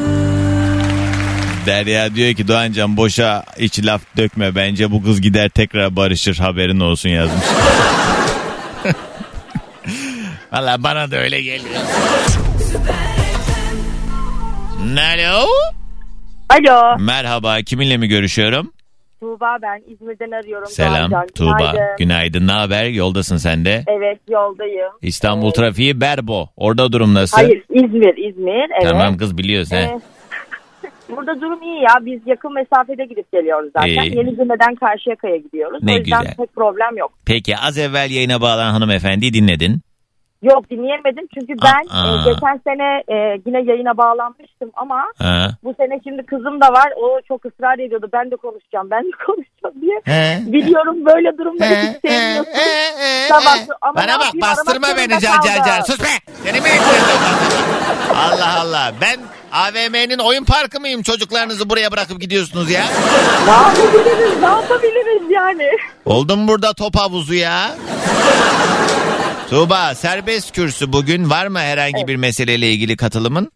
Speaker 2: Derya diyor ki Doğancan boşa hiç laf dökme. Bence bu kız gider tekrar barışır, haberin olsun yazmış. Valla bana da öyle geliyor. Alo.
Speaker 10: Alo.
Speaker 2: Merhaba, kiminle mi görüşüyorum?
Speaker 10: Tuğba ben. İzmir'den arıyorum.
Speaker 2: Selam
Speaker 10: Doğancan.
Speaker 2: Tuğba.
Speaker 10: Günaydın.
Speaker 2: Günaydın. Ne haber? Yoldasın sen de.
Speaker 10: Evet, yoldayım.
Speaker 2: İstanbul
Speaker 10: Evet.
Speaker 2: trafiği berbo. Orada durum nasıl?
Speaker 10: Hayır, İzmir, İzmir. Evet.
Speaker 2: Tamam kız biliyoruz he.
Speaker 10: Ee, burada durum iyi ya. Biz yakın mesafede gidip geliyoruz zaten.
Speaker 2: İyi.
Speaker 10: Yeniceme'den Karşıyaka'ya gidiyoruz.
Speaker 2: Ne
Speaker 10: o yüzden
Speaker 2: güzel.
Speaker 10: pek problem yok.
Speaker 2: Peki az evvel yayına bağlanan hanımefendiyi dinledin.
Speaker 10: Yok, dinleyemedim çünkü ben
Speaker 2: Aa.
Speaker 10: e, geçen sene e, yine yayına bağlanmıştım ama
Speaker 2: Ha.
Speaker 10: bu sene şimdi kızım da var. O çok ısrar ediyordu. Ben de konuşacağım, ben de konuşacağım diye.
Speaker 2: He.
Speaker 10: Biliyorum böyle durumları hiç sevmiyorsun. Sabah, ama ne
Speaker 2: Bana bak
Speaker 10: yapayım,
Speaker 2: bastırma
Speaker 10: aramak
Speaker 2: beni
Speaker 10: zorunda
Speaker 2: can can can.
Speaker 10: kaldım.
Speaker 2: Sus be. Seni mi Allah Allah. Ben A V M'nin oyun parkı mıyım? Çocuklarınızı buraya bırakıp gidiyorsunuz ya.
Speaker 10: Ne yapabiliriz? Ne yapabiliriz yani?
Speaker 2: Oldu mu burada top havuzu ya? Tuğba, serbest kürsü bugün var mı herhangi
Speaker 10: Evet.
Speaker 2: bir meseleyle ilgili katılımın?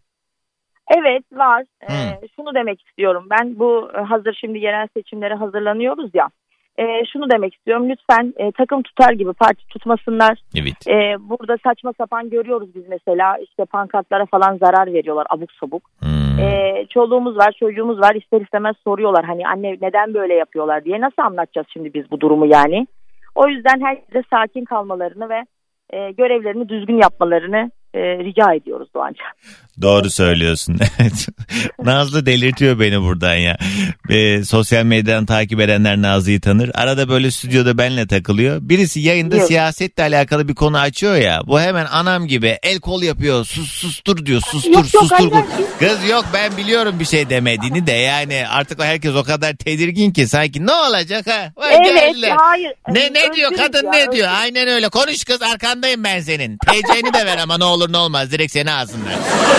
Speaker 10: Evet, var. Ee,
Speaker 2: Hı.
Speaker 10: şunu demek istiyorum. Ben bu e, hazır şimdi yerel seçimlere hazırlanıyoruz ya. E, şunu demek istiyorum. Lütfen e, takım tutar gibi parti tutmasınlar.
Speaker 2: Evet.
Speaker 10: E, burada saçma sapan görüyoruz biz mesela. İşte pankartlara falan zarar veriyorlar abuk sabuk.
Speaker 2: Hmm.
Speaker 10: E, çoluğumuz var, çocuğumuz var. İster istemez soruyorlar. Hani anne neden böyle yapıyorlar diye. Nasıl anlatacağız şimdi biz bu durumu yani? O yüzden herkese sakin kalmalarını ve e, görevlerini düzgün yapmalarını e, rica ediyoruz Doğancan.
Speaker 2: Doğru söylüyorsun. Evet. Nazlı delirtiyor beni buradan ya. Ee, sosyal medyadan takip edenler Nazlı'yı tanır. Arada böyle stüdyoda benle takılıyor. Birisi yayında
Speaker 10: Yok.
Speaker 2: siyasetle alakalı bir konu açıyor ya. Bu hemen anam gibi el kol yapıyor. Sus sustur diyor. Sustur
Speaker 10: Yok, yok,
Speaker 2: sustur.
Speaker 10: hayır, hayır.
Speaker 2: Kız yok ben biliyorum bir şey demediğini de yani artık herkes o kadar tedirgin ki sanki ne olacak ha? Vay
Speaker 10: Evet,
Speaker 2: geldiler.
Speaker 10: hayır.
Speaker 2: Ne ne diyor
Speaker 10: Özgürüz
Speaker 2: kadın
Speaker 10: ya,
Speaker 2: ne
Speaker 10: özgürüz.
Speaker 2: diyor? Aynen öyle. Konuş kız arkandayım ben senin. T C'ni de ver ama ne olur ne olmaz. Direkt seni alsınlar.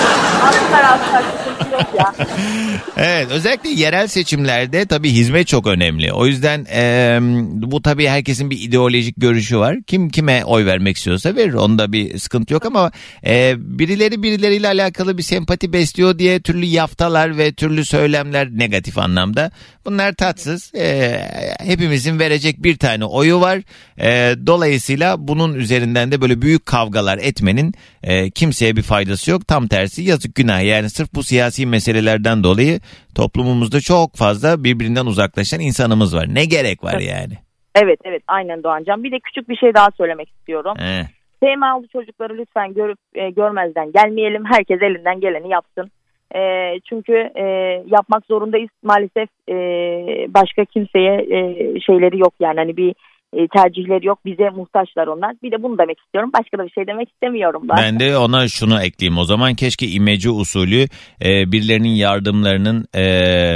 Speaker 10: Aslar aslar sıkıntı yok ya.
Speaker 2: Evet özellikle yerel seçimlerde tabii hizmet çok önemli. O yüzden e, bu tabii herkesin bir ideolojik görüşü var. Kim kime oy vermek istiyorsa verir. Onda bir sıkıntı yok ama e, birileri birileriyle alakalı bir sempati besliyor diye türlü yaftalar ve türlü söylemler negatif anlamda. Bunlar tatsız. E, hepimizin verecek bir tane oyu var. E, dolayısıyla bunun üzerinden de böyle büyük kavgalar etmenin e, kimseye bir faydası yok. Tam tersi yazık günah. Yani sırf bu siyasi meselelerden dolayı toplumumuzda çok fazla birbirinden uzaklaşan insanımız var. Ne gerek var yani?
Speaker 10: Evet evet aynen Doğancan. Bir de küçük bir şey daha söylemek istiyorum.
Speaker 2: He.
Speaker 10: S M A'lı çocukları lütfen görüp e, görmezden gelmeyelim. Herkes elinden geleni yapsın. E, çünkü e, yapmak zorundayız. Maalesef e, başka kimseye e, şeyleri yok yani hani bir e, tercihleri yok. Bize muhtaçlar onlar. Bir de bunu demek istiyorum. Başka da bir şey demek istemiyorum ben.
Speaker 2: Ben de ona şunu ekleyeyim. O zaman keşke imece usulü e, birilerinin yardımlarının e,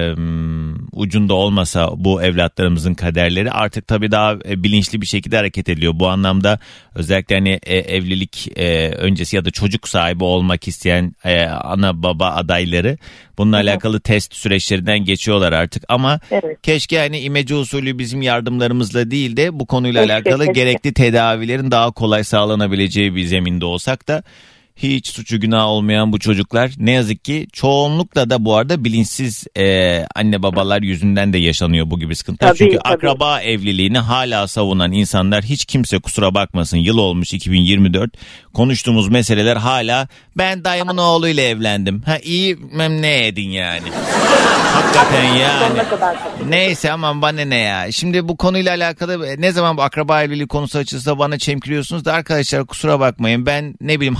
Speaker 2: ucunda olmasa bu evlatlarımızın kaderleri. Artık tabii daha e, bilinçli bir şekilde hareket ediliyor. Bu anlamda özellikle hani e, evlilik e, öncesi ya da çocuk sahibi olmak isteyen e, ana baba adayları bununla
Speaker 10: Hı-hı.
Speaker 2: alakalı test süreçlerinden geçiyorlar artık. Ama
Speaker 10: Evet.
Speaker 2: keşke hani imece usulü bizim yardımlarımızla değil de bu konuyla
Speaker 10: Keşke,
Speaker 2: alakalı
Speaker 10: keşke.
Speaker 2: gerekli tedavilerin daha kolay sağlanabileceği bir zeminde olsak da hiç suçu günah olmayan bu çocuklar ne yazık ki çoğunlukla da bu arada bilinçsiz e, anne babalar yüzünden de yaşanıyor bu gibi sıkıntılar.
Speaker 10: Tabii,
Speaker 2: Çünkü
Speaker 10: tabii.
Speaker 2: akraba evliliğini hala savunan insanlar hiç kimse kusura bakmasın yıl olmuş iki bin yirmi dört konuştuğumuz meseleler hala ben dayımın oğluyla evlendim. Ha iyi mem ne edin yani. Hakikaten yani.
Speaker 10: Sonuna kadar tabii.
Speaker 2: Neyse aman bana ne ya. Şimdi bu konuyla alakalı ne zaman bu akraba evliliği konusu açılsa bana çemkiriyorsunuz da arkadaşlar kusura bakmayın. Ben ne bileyim halamın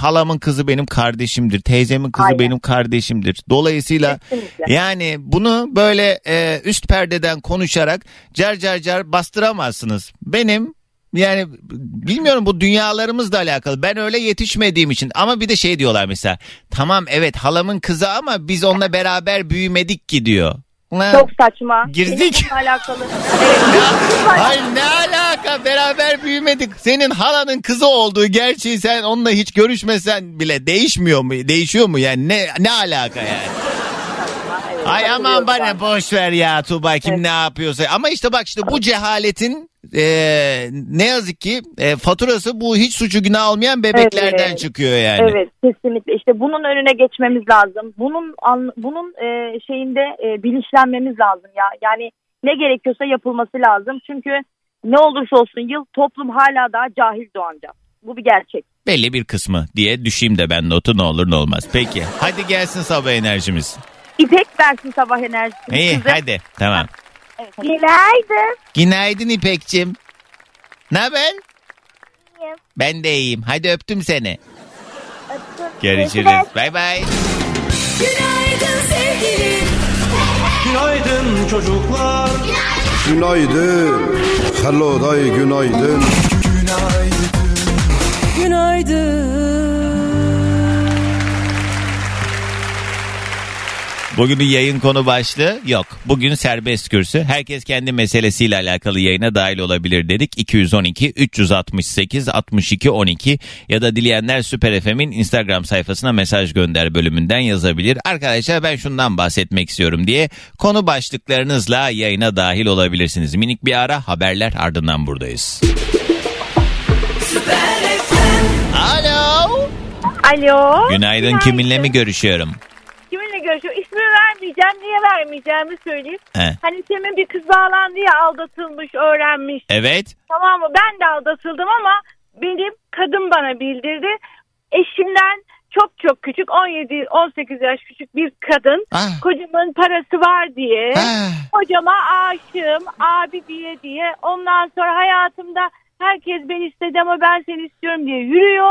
Speaker 2: kızı benim kardeşimdir. Teyzemin kızı
Speaker 11: Aynen.
Speaker 2: benim kardeşimdir. Dolayısıyla
Speaker 11: Kesinlikle.
Speaker 2: yani bunu böyle e, üst perdeden konuşarak car car car bastıramazsınız. Benim yani bilmiyorum, bu dünyalarımızla alakalı. Ben öyle yetişmediğim için. Ama bir de şey diyorlar mesela. Tamam evet halamın kızı ama biz onunla beraber büyümedik ki diyor. Ulan,
Speaker 11: Çok saçma.
Speaker 2: girdik.
Speaker 11: Bununla alakalı.
Speaker 2: hayır ne alaka, beraber büyümedik. Senin halanın kızı olduğu gerçeği sen onunla hiç görüşmesen bile değişmiyor mu? Değişiyor mu yani? Ne ne alaka yani?
Speaker 11: Evet,
Speaker 2: Ay aman
Speaker 11: katılıyorum
Speaker 2: bana
Speaker 11: ben.
Speaker 2: boş ver ya Tuğba, kim
Speaker 11: Evet.
Speaker 2: ne yapıyorsa. Ama işte bak işte bu cehaletin e, ne yazık ki e, faturası bu hiç suçu günah olmayan bebeklerden
Speaker 11: Evet.
Speaker 2: çıkıyor yani.
Speaker 11: Evet, kesinlikle. İşte bunun önüne geçmemiz lazım. Bunun an- bunun e, şeyinde e, bilinçlenmemiz lazım ya. Yani ne gerekiyorsa yapılması lazım. Çünkü ne olursa olsun yıl toplum hala daha cahil doğanca. Bu bir gerçek.
Speaker 2: Belli bir kısmı diye düşeyim de ben notu, ne olur ne olmaz. Peki hadi gelsin sabah enerjimiz.
Speaker 11: İpek versin sabah enerjisini.
Speaker 2: İyi
Speaker 11: size.
Speaker 2: hadi tamam.
Speaker 11: Evet. Günaydın.
Speaker 2: Günaydın İpekçim. Ne haber?
Speaker 8: İyiyim.
Speaker 2: Ben de iyiyim. Hadi öptüm seni.
Speaker 8: Öptüm.
Speaker 2: Görüşürüz. Bay bay.
Speaker 3: Günaydın sevgilim.
Speaker 4: Günaydın çocuklar.
Speaker 5: Günaydın. Hello day günaydın.
Speaker 3: Günaydın.
Speaker 2: Bugünün yayın konu başlığı yok. Bugün serbest kürsü. Herkes kendi meselesiyle alakalı yayına dahil olabilir dedik. iki yüz on iki üç altı sekiz altmış iki on iki ya da dileyenler Süper F M'in Instagram sayfasına mesaj gönder bölümünden yazabilir. Arkadaşlar ben şundan bahsetmek istiyorum diye konu başlıklarınızla yayına dahil olabilirsiniz. Minik bir ara, haberler, ardından buradayız. Alo.
Speaker 10: Alo.
Speaker 2: Günaydın, kiminle mi görüşüyorum?
Speaker 10: Kiminle görüşüyorum? İsmini vermeyeceğim. Niye vermeyeceğimi söyleyeyim.
Speaker 2: He.
Speaker 10: Hani senin bir kız bağlandı ya, aldatılmış, öğrenmiş.
Speaker 2: Evet.
Speaker 10: Tamam mı? Ben de aldatıldım ama benim kadın bana bildirdi. Eşimden çok çok küçük, on yedi on sekiz yaş küçük bir kadın.
Speaker 2: Ah.
Speaker 10: Kocamın parası var diye.
Speaker 2: Ah.
Speaker 10: Kocama aşığım, abi diye diye. Ondan sonra hayatımda herkes beni istedi ama ben seni istiyorum diye yürüyor.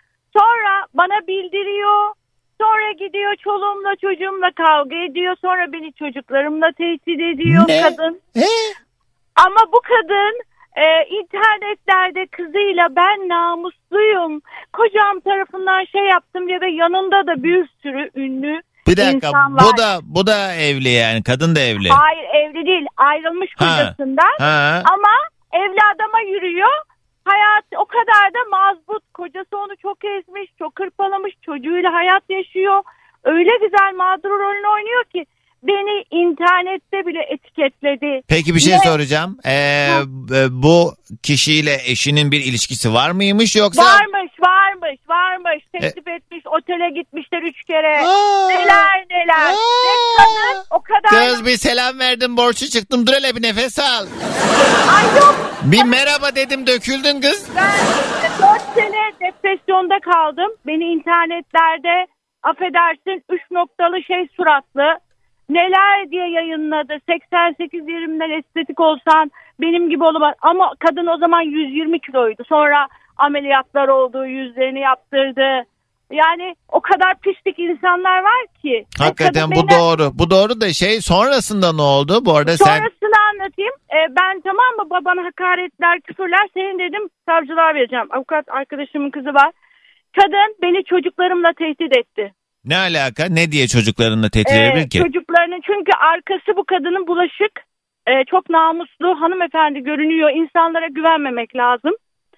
Speaker 10: Sonra bana bildiriyor. Sonra gidiyor çoluğumla çocuğumla kavga ediyor. Sonra beni çocuklarımla tehdit ediyor
Speaker 2: Ne?
Speaker 10: kadın.
Speaker 2: He?
Speaker 10: Ama bu kadın e, internetlerde kızıyla ben namusluyum, kocam tarafından şey yaptım diye ve yanında da bir sürü ünlü
Speaker 2: Bir dakika,
Speaker 10: insanlar.
Speaker 2: bu da bu da evli yani, kadın da evli.
Speaker 10: Hayır, evli değil, ayrılmış
Speaker 2: Ha.
Speaker 10: kocasından
Speaker 2: Ha.
Speaker 10: ama evli adama yürüyor. Hayat o kadar da mazbut. Kocası onu çok ezmiş, çok hırpalamış, çocuğuyla hayat yaşıyor. Öyle güzel mağdur rolünü oynuyor ki beni internette bile etiketledi.
Speaker 2: Peki bir şey
Speaker 10: Ne?
Speaker 2: soracağım. Ee, e, bu kişiyle eşinin bir ilişkisi var mıymış yoksa?
Speaker 10: Varmış, varmış, varmış. Teklif etmiş, otele gitmişler üç kere.
Speaker 2: Aa.
Speaker 10: Neler neler. Ve kadın o kadar...
Speaker 2: Kız bir selam verdim, borçlu çıktım, dur hele bir nefes al.
Speaker 10: Ay yok.
Speaker 2: Bir merhaba dedim, döküldün kız.
Speaker 10: Ben dört sene depresyonda kaldım. Beni internetlerde affedersin üç noktalı şey suratlı neler diye yayınladı. seksen sekiz yerimden estetik olsan benim gibi olamaz. Ama kadın o zaman yüz yirmi kiloydu. Sonra ameliyatlar oldu, yüzlerini yaptırdı. Yani o kadar pislik insanlar var ki.
Speaker 2: Hakikaten
Speaker 10: Kadın
Speaker 2: bu
Speaker 10: beni-
Speaker 2: doğru. Bu doğru da şey, sonrasında ne oldu? Bu arada sen...
Speaker 10: Sonrasını anlatayım. Ee, ben tamam mı babana hakaretler, küfürler, senin dedim savcılığa vereceğim. Avukat arkadaşımın kızı var. Kadın beni çocuklarımla tehdit etti.
Speaker 2: Ne alaka? Ne diye çocuklarınla tehdit
Speaker 10: Ee,
Speaker 2: edebilir ki?
Speaker 10: Çocuklarının, çünkü arkası bu kadının bulaşık. Ee, çok namuslu hanımefendi görünüyor. İnsanlara güvenmemek lazım.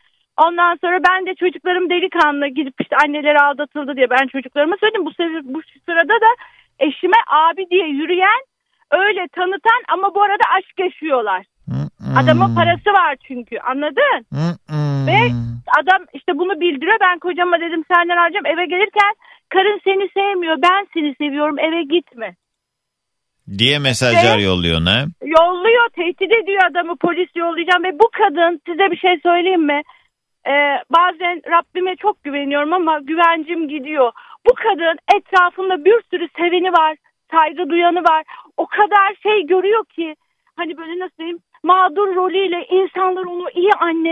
Speaker 10: Ondan sonra ben de çocuklarım delikanlı, gidip işte anneleri aldatıldı diye ben çocuklarıma söyledim. Bu, sefer, bu sırada da eşime abi diye yürüyen, öyle tanıtan ama bu arada aşk yaşıyorlar.
Speaker 2: Hmm.
Speaker 10: Adamın parası var çünkü, anladın?
Speaker 2: Hmm.
Speaker 10: Ve adam işte bunu bildiriyor. Ben kocama dedim senden alacağım, eve gelirken karın seni sevmiyor, ben seni seviyorum, eve gitme.
Speaker 2: Diye mesajlar
Speaker 10: Ve-
Speaker 2: yolluyor ne?
Speaker 10: Yolluyor, tehdit ediyor adamı, polis yollayacağım. Ve bu kadın, size bir şey söyleyeyim mi? Ee, bazen Rabbime çok güveniyorum ama güvencim gidiyor. Bu kadın etrafında bir sürü seveni var, saygı duyanı var. O kadar şey görüyor ki, hani böyle nasıl diyeyim, mağdur rolüyle insanlar onu iyi anne,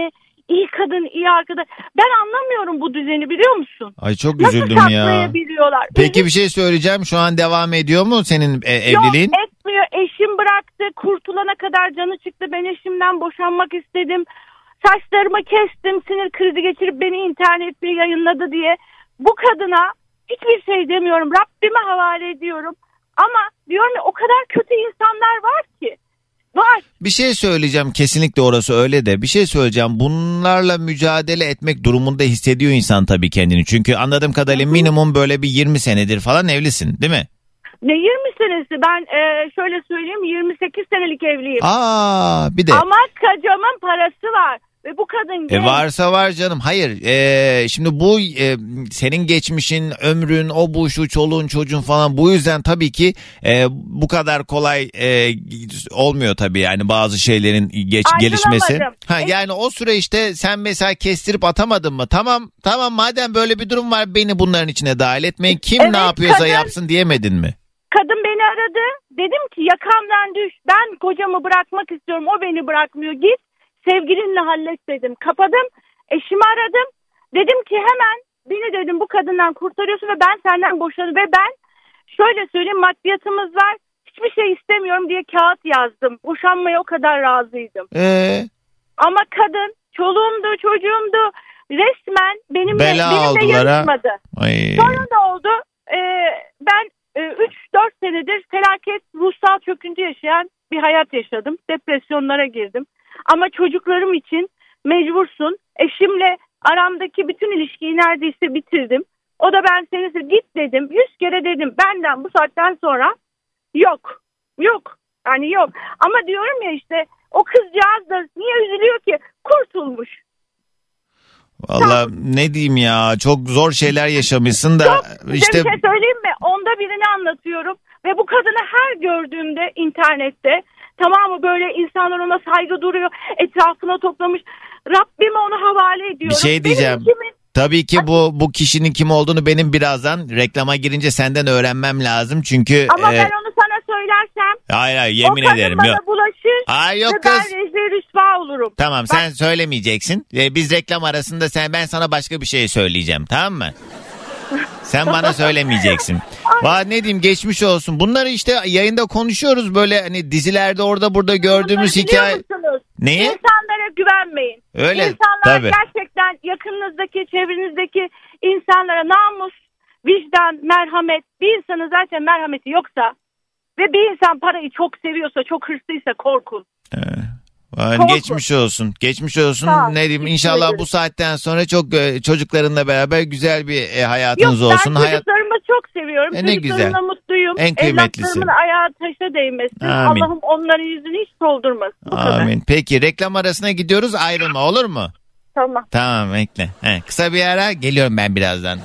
Speaker 11: iyi kadın, iyi arkadaş. Ben anlamıyorum bu düzeni, biliyor musun?
Speaker 2: Ay çok
Speaker 11: Nasıl
Speaker 2: üzüldüm ya.
Speaker 11: Nasıl saklayabiliyorlar?
Speaker 2: Peki bir şey söyleyeceğim. Şu an devam ediyor mu senin e, evliliğin?
Speaker 11: Yok, etmiyor. Eşim bıraktı. Kurtulana kadar canı çıktı. Ben eşimden boşanmak istedim. Saçlarımı kestim. Sinir krizi geçirip beni internette yayınladı diye. Bu kadına hiçbir şey demiyorum. Rabbime havale ediyorum. Ama diyorum ya, o kadar kötü insanlar var ki. Var.
Speaker 2: Bir şey söyleyeceğim, kesinlikle orası öyle de bir şey söyleyeceğim. Bunlarla mücadele etmek durumunda hissediyor insan tabii kendini. Çünkü anladığım kadarıyla minimum böyle bir yirmi senedir falan evlisin değil mi?
Speaker 11: Ne yirmi senesi? Ben e, şöyle söyleyeyim, yirmi sekiz senelik evliyim.
Speaker 2: Aa, bir de.
Speaker 11: Ama kocamın parası var. Ve bu kadın genç.
Speaker 2: E varsa var canım. Hayır. E, şimdi bu e, senin geçmişin, ömrün, o bu şu çoluğun çocuğun falan, bu yüzden tabii ki e, bu kadar kolay e, olmuyor tabii yani bazı şeylerin geç gelişmesi. Ha, yani o süreçte sen mesela kestirip atamadın mı? Tamam tamam madem böyle bir durum var, beni bunların içine dahil etmeyin. Kim
Speaker 11: evet,
Speaker 2: ne yapıyorsa
Speaker 11: kadın,
Speaker 2: yapsın diyemedin mi?
Speaker 11: Kadın beni aradı. Dedim ki yakamdan düş. Ben kocamı bırakmak istiyorum. O beni bırakmıyor. Git. Sevgilinle hallet dedim. Kapadım. Eşimi aradım. Dedim ki hemen beni dedim bu kadından kurtarıyorsun ve ben senden boşanıyorum. Ve ben şöyle söyleyeyim, maddiyatımız var. Hiçbir şey istemiyorum diye kağıt yazdım. Boşanmaya o kadar razıydım.
Speaker 2: Ee?
Speaker 11: Ama kadın çoluğumdu, çocuğumdu. Resmen benimle, benimle yarışmadı.
Speaker 2: Ay.
Speaker 11: Sonra ne oldu? Ee, ben üç dört senedir felaket ruhsal çöküntü yaşayan bir hayat yaşadım. Depresyonlara girdim. Ama çocuklarım için mecbursun. Eşimle aramdaki bütün ilişkiyi neredeyse bitirdim. O da ben seni git dedim. Yüz kere dedim. Benden bu saatten sonra yok. Yok. Yani yok. Ama diyorum ya işte o kızcağız da niye üzülüyor ki? Kurtulmuş.
Speaker 2: Vallahi ne diyeyim ya, çok zor şeyler yaşamışsın da
Speaker 11: çok,
Speaker 2: işte.
Speaker 11: Bir şey söyleyeyim mi? Onda birini anlatıyorum. Ve bu kadını her gördüğümde internette, tamam mı, böyle insanlar ona saygı duruyor, etrafına toplamış. Rabbime onu havale ediyorum.
Speaker 2: Bir şey diyeceğim. Kimin... Tabii ki bu bu kişinin kim olduğunu benim birazdan reklama girince senden öğrenmem lazım. Çünkü
Speaker 11: ama
Speaker 2: e...
Speaker 11: ben onu sana söylersem
Speaker 2: hayır hayır yemin
Speaker 11: o
Speaker 2: ederim.
Speaker 11: O kadın
Speaker 2: yok.
Speaker 11: bana bulaşır.
Speaker 2: Hayır yok
Speaker 11: ve
Speaker 2: kız.
Speaker 11: ben rezil rüsva olurum.
Speaker 2: Tamam
Speaker 11: Bak...
Speaker 2: sen söylemeyeceksin. Ee, biz reklam arasında sen ben sana başka bir şey söyleyeceğim, tamam mı? Sen bana söylemeyeceksin. Vah ne diyeyim, geçmiş olsun. Bunları işte yayında konuşuyoruz böyle, hani dizilerde orada burada gördüğümüz hikaye. Neyi?
Speaker 11: İnsanlara güvenmeyin.
Speaker 2: Öyle.
Speaker 11: İnsanlar
Speaker 2: tabii.
Speaker 11: Gerçekten yakınınızdaki, çevrenizdeki insanlara namus, vicdan, merhamet. Bir insanın zaten merhameti yoksa ve bir insan parayı çok seviyorsa, çok hırslıysa korkun.
Speaker 2: Ee. Yani geçmiş olsun. Geçmiş olsun. Tamam, ne diyeyim, inşallah bu saatten sonra çok e, çocuklarınla beraber güzel bir e, hayatınız
Speaker 11: Yok,
Speaker 2: olsun.
Speaker 11: Ben
Speaker 2: Hayat...
Speaker 11: çocuklarımı çok seviyorum.
Speaker 2: E, ne güzel.
Speaker 11: Mutluyum.
Speaker 2: En kıymetlisi.
Speaker 11: Evlatlarımın ayağı taşa değmesin.
Speaker 2: Amin.
Speaker 11: Allah'ım onların yüzünü hiç soldurmasın. Bu
Speaker 2: Amin.
Speaker 11: kadar.
Speaker 2: Peki reklam arasına gidiyoruz, ayrılma olur mu?
Speaker 11: Tamam.
Speaker 2: Tamam bekle. He, kısa bir ara geliyorum ben birazdan.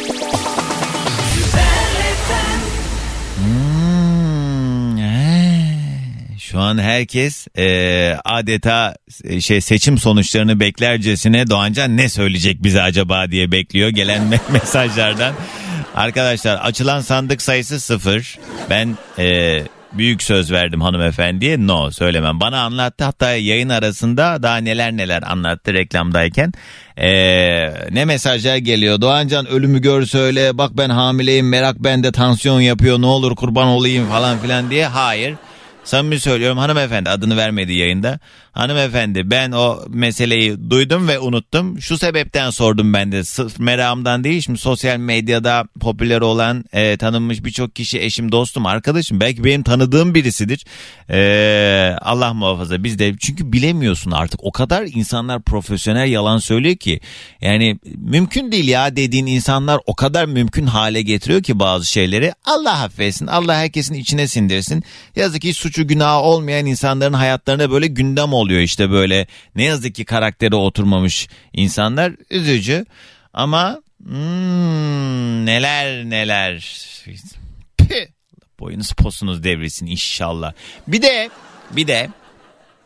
Speaker 2: Şu an herkes e, adeta e, şey seçim sonuçlarını beklercesine Doğancan ne söyleyecek bize acaba diye bekliyor gelen mesajlardan. Arkadaşlar açılan sandık sayısı sıfır. Ben e, büyük söz verdim hanımefendiye. No söylemem. Bana anlattı, hatta yayın arasında daha neler neler anlattı reklamdayken. E, ne mesajlar geliyor. Doğancan ölümü gör söyle, bak ben hamileyim, merak bende, tansiyon yapıyor, ne olur kurban olayım falan filan diye. Hayır. Samimi söylüyorum hanımefendi, adını vermedi yayında. Hanımefendi ben o meseleyi duydum ve unuttum. Şu sebepten sordum ben de, sırf merakımdan değil. Şimdi sosyal medyada popüler olan e, tanınmış birçok kişi eşim, dostum, arkadaşım. Belki benim tanıdığım birisidir. E, Allah muhafaza biz de, çünkü bilemiyorsun artık. O kadar insanlar profesyonel yalan söylüyor ki. Yani mümkün değil ya dediğin insanlar o kadar mümkün hale getiriyor ki bazı şeyleri. Allah affetsin, Allah herkesin içine sindirsin. Yazık ki suçu günahı olmayan insanların hayatlarına böyle gündem oluyor işte böyle. Ne yazık ki karakteri oturmamış insanlar, üzücü ama hmm, neler neler. Püh, boyunuz posunuz devrilsin inşallah. Bir de bir de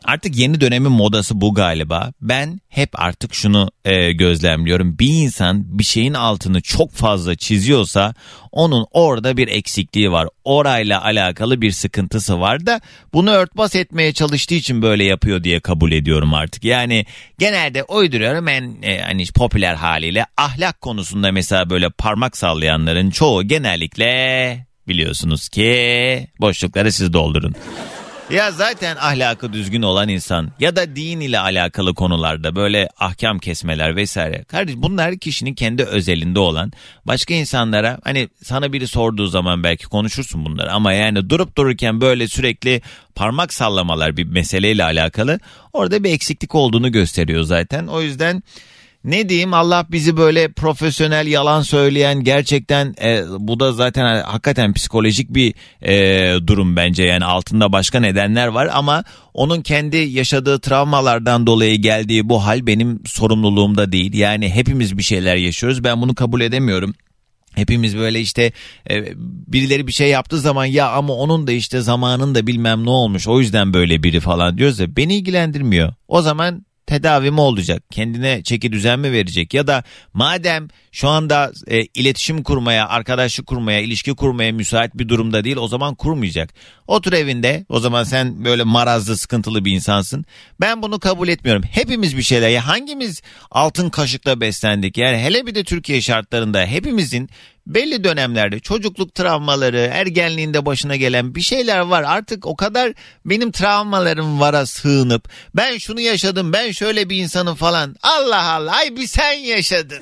Speaker 2: Artık yeni dönemin modası bu galiba. Ben hep artık şunu e, gözlemliyorum. Bir insan bir şeyin altını çok fazla çiziyorsa onun orada bir eksikliği var. Orayla alakalı bir sıkıntısı var da bunu örtbas etmeye çalıştığı için böyle yapıyor diye kabul ediyorum artık. Yani genelde uyduruyorum en e, hani popüler haliyle ahlak konusunda mesela böyle parmak sallayanların çoğu genellikle biliyorsunuz ki boşlukları siz doldurun. Ya zaten ahlakı düzgün olan insan ya da din ile alakalı konularda böyle ahkam kesmeler vesaire. Kardeş bunlar kişinin kendi özelinde olan, başka insanlara hani sana biri sorduğu zaman belki konuşursun bunları ama yani durup dururken böyle sürekli parmak sallamalar bir meseleyle alakalı orada bir eksiklik olduğunu gösteriyor zaten. O yüzden ne diyeyim, Allah bizi böyle profesyonel yalan söyleyen gerçekten e, bu da zaten hakikaten psikolojik bir e, durum bence, yani altında başka nedenler var ama onun kendi yaşadığı travmalardan dolayı geldiği bu hal benim sorumluluğumda değil. Yani hepimiz bir şeyler yaşıyoruz, ben bunu kabul edemiyorum. Hepimiz böyle işte e, birileri bir şey yaptığı zaman ya ama onun da işte zamanında bilmem ne olmuş o yüzden böyle biri falan diyoruz ya, beni ilgilendirmiyor. O zaman tedavi mi olacak? Kendine çeki düzen mi verecek? Ya da madem şu anda e, iletişim kurmaya, arkadaşlık kurmaya, ilişki kurmaya müsait bir durumda değil, o zaman kurmayacak. Otur evinde. O zaman sen böyle marazlı, sıkıntılı bir insansın. Ben bunu kabul etmiyorum. Hepimiz bir şeyler. Ya hangimiz altın kaşıkla beslendik? Yani hele bir de Türkiye şartlarında hepimizin belli dönemlerde çocukluk travmaları, ergenliğinde başına gelen bir şeyler var. Artık o kadar benim travmalarım vara sığınıp ben şunu yaşadım, ben şöyle bir insanım falan. Allah Allah, ay bir sen yaşadın.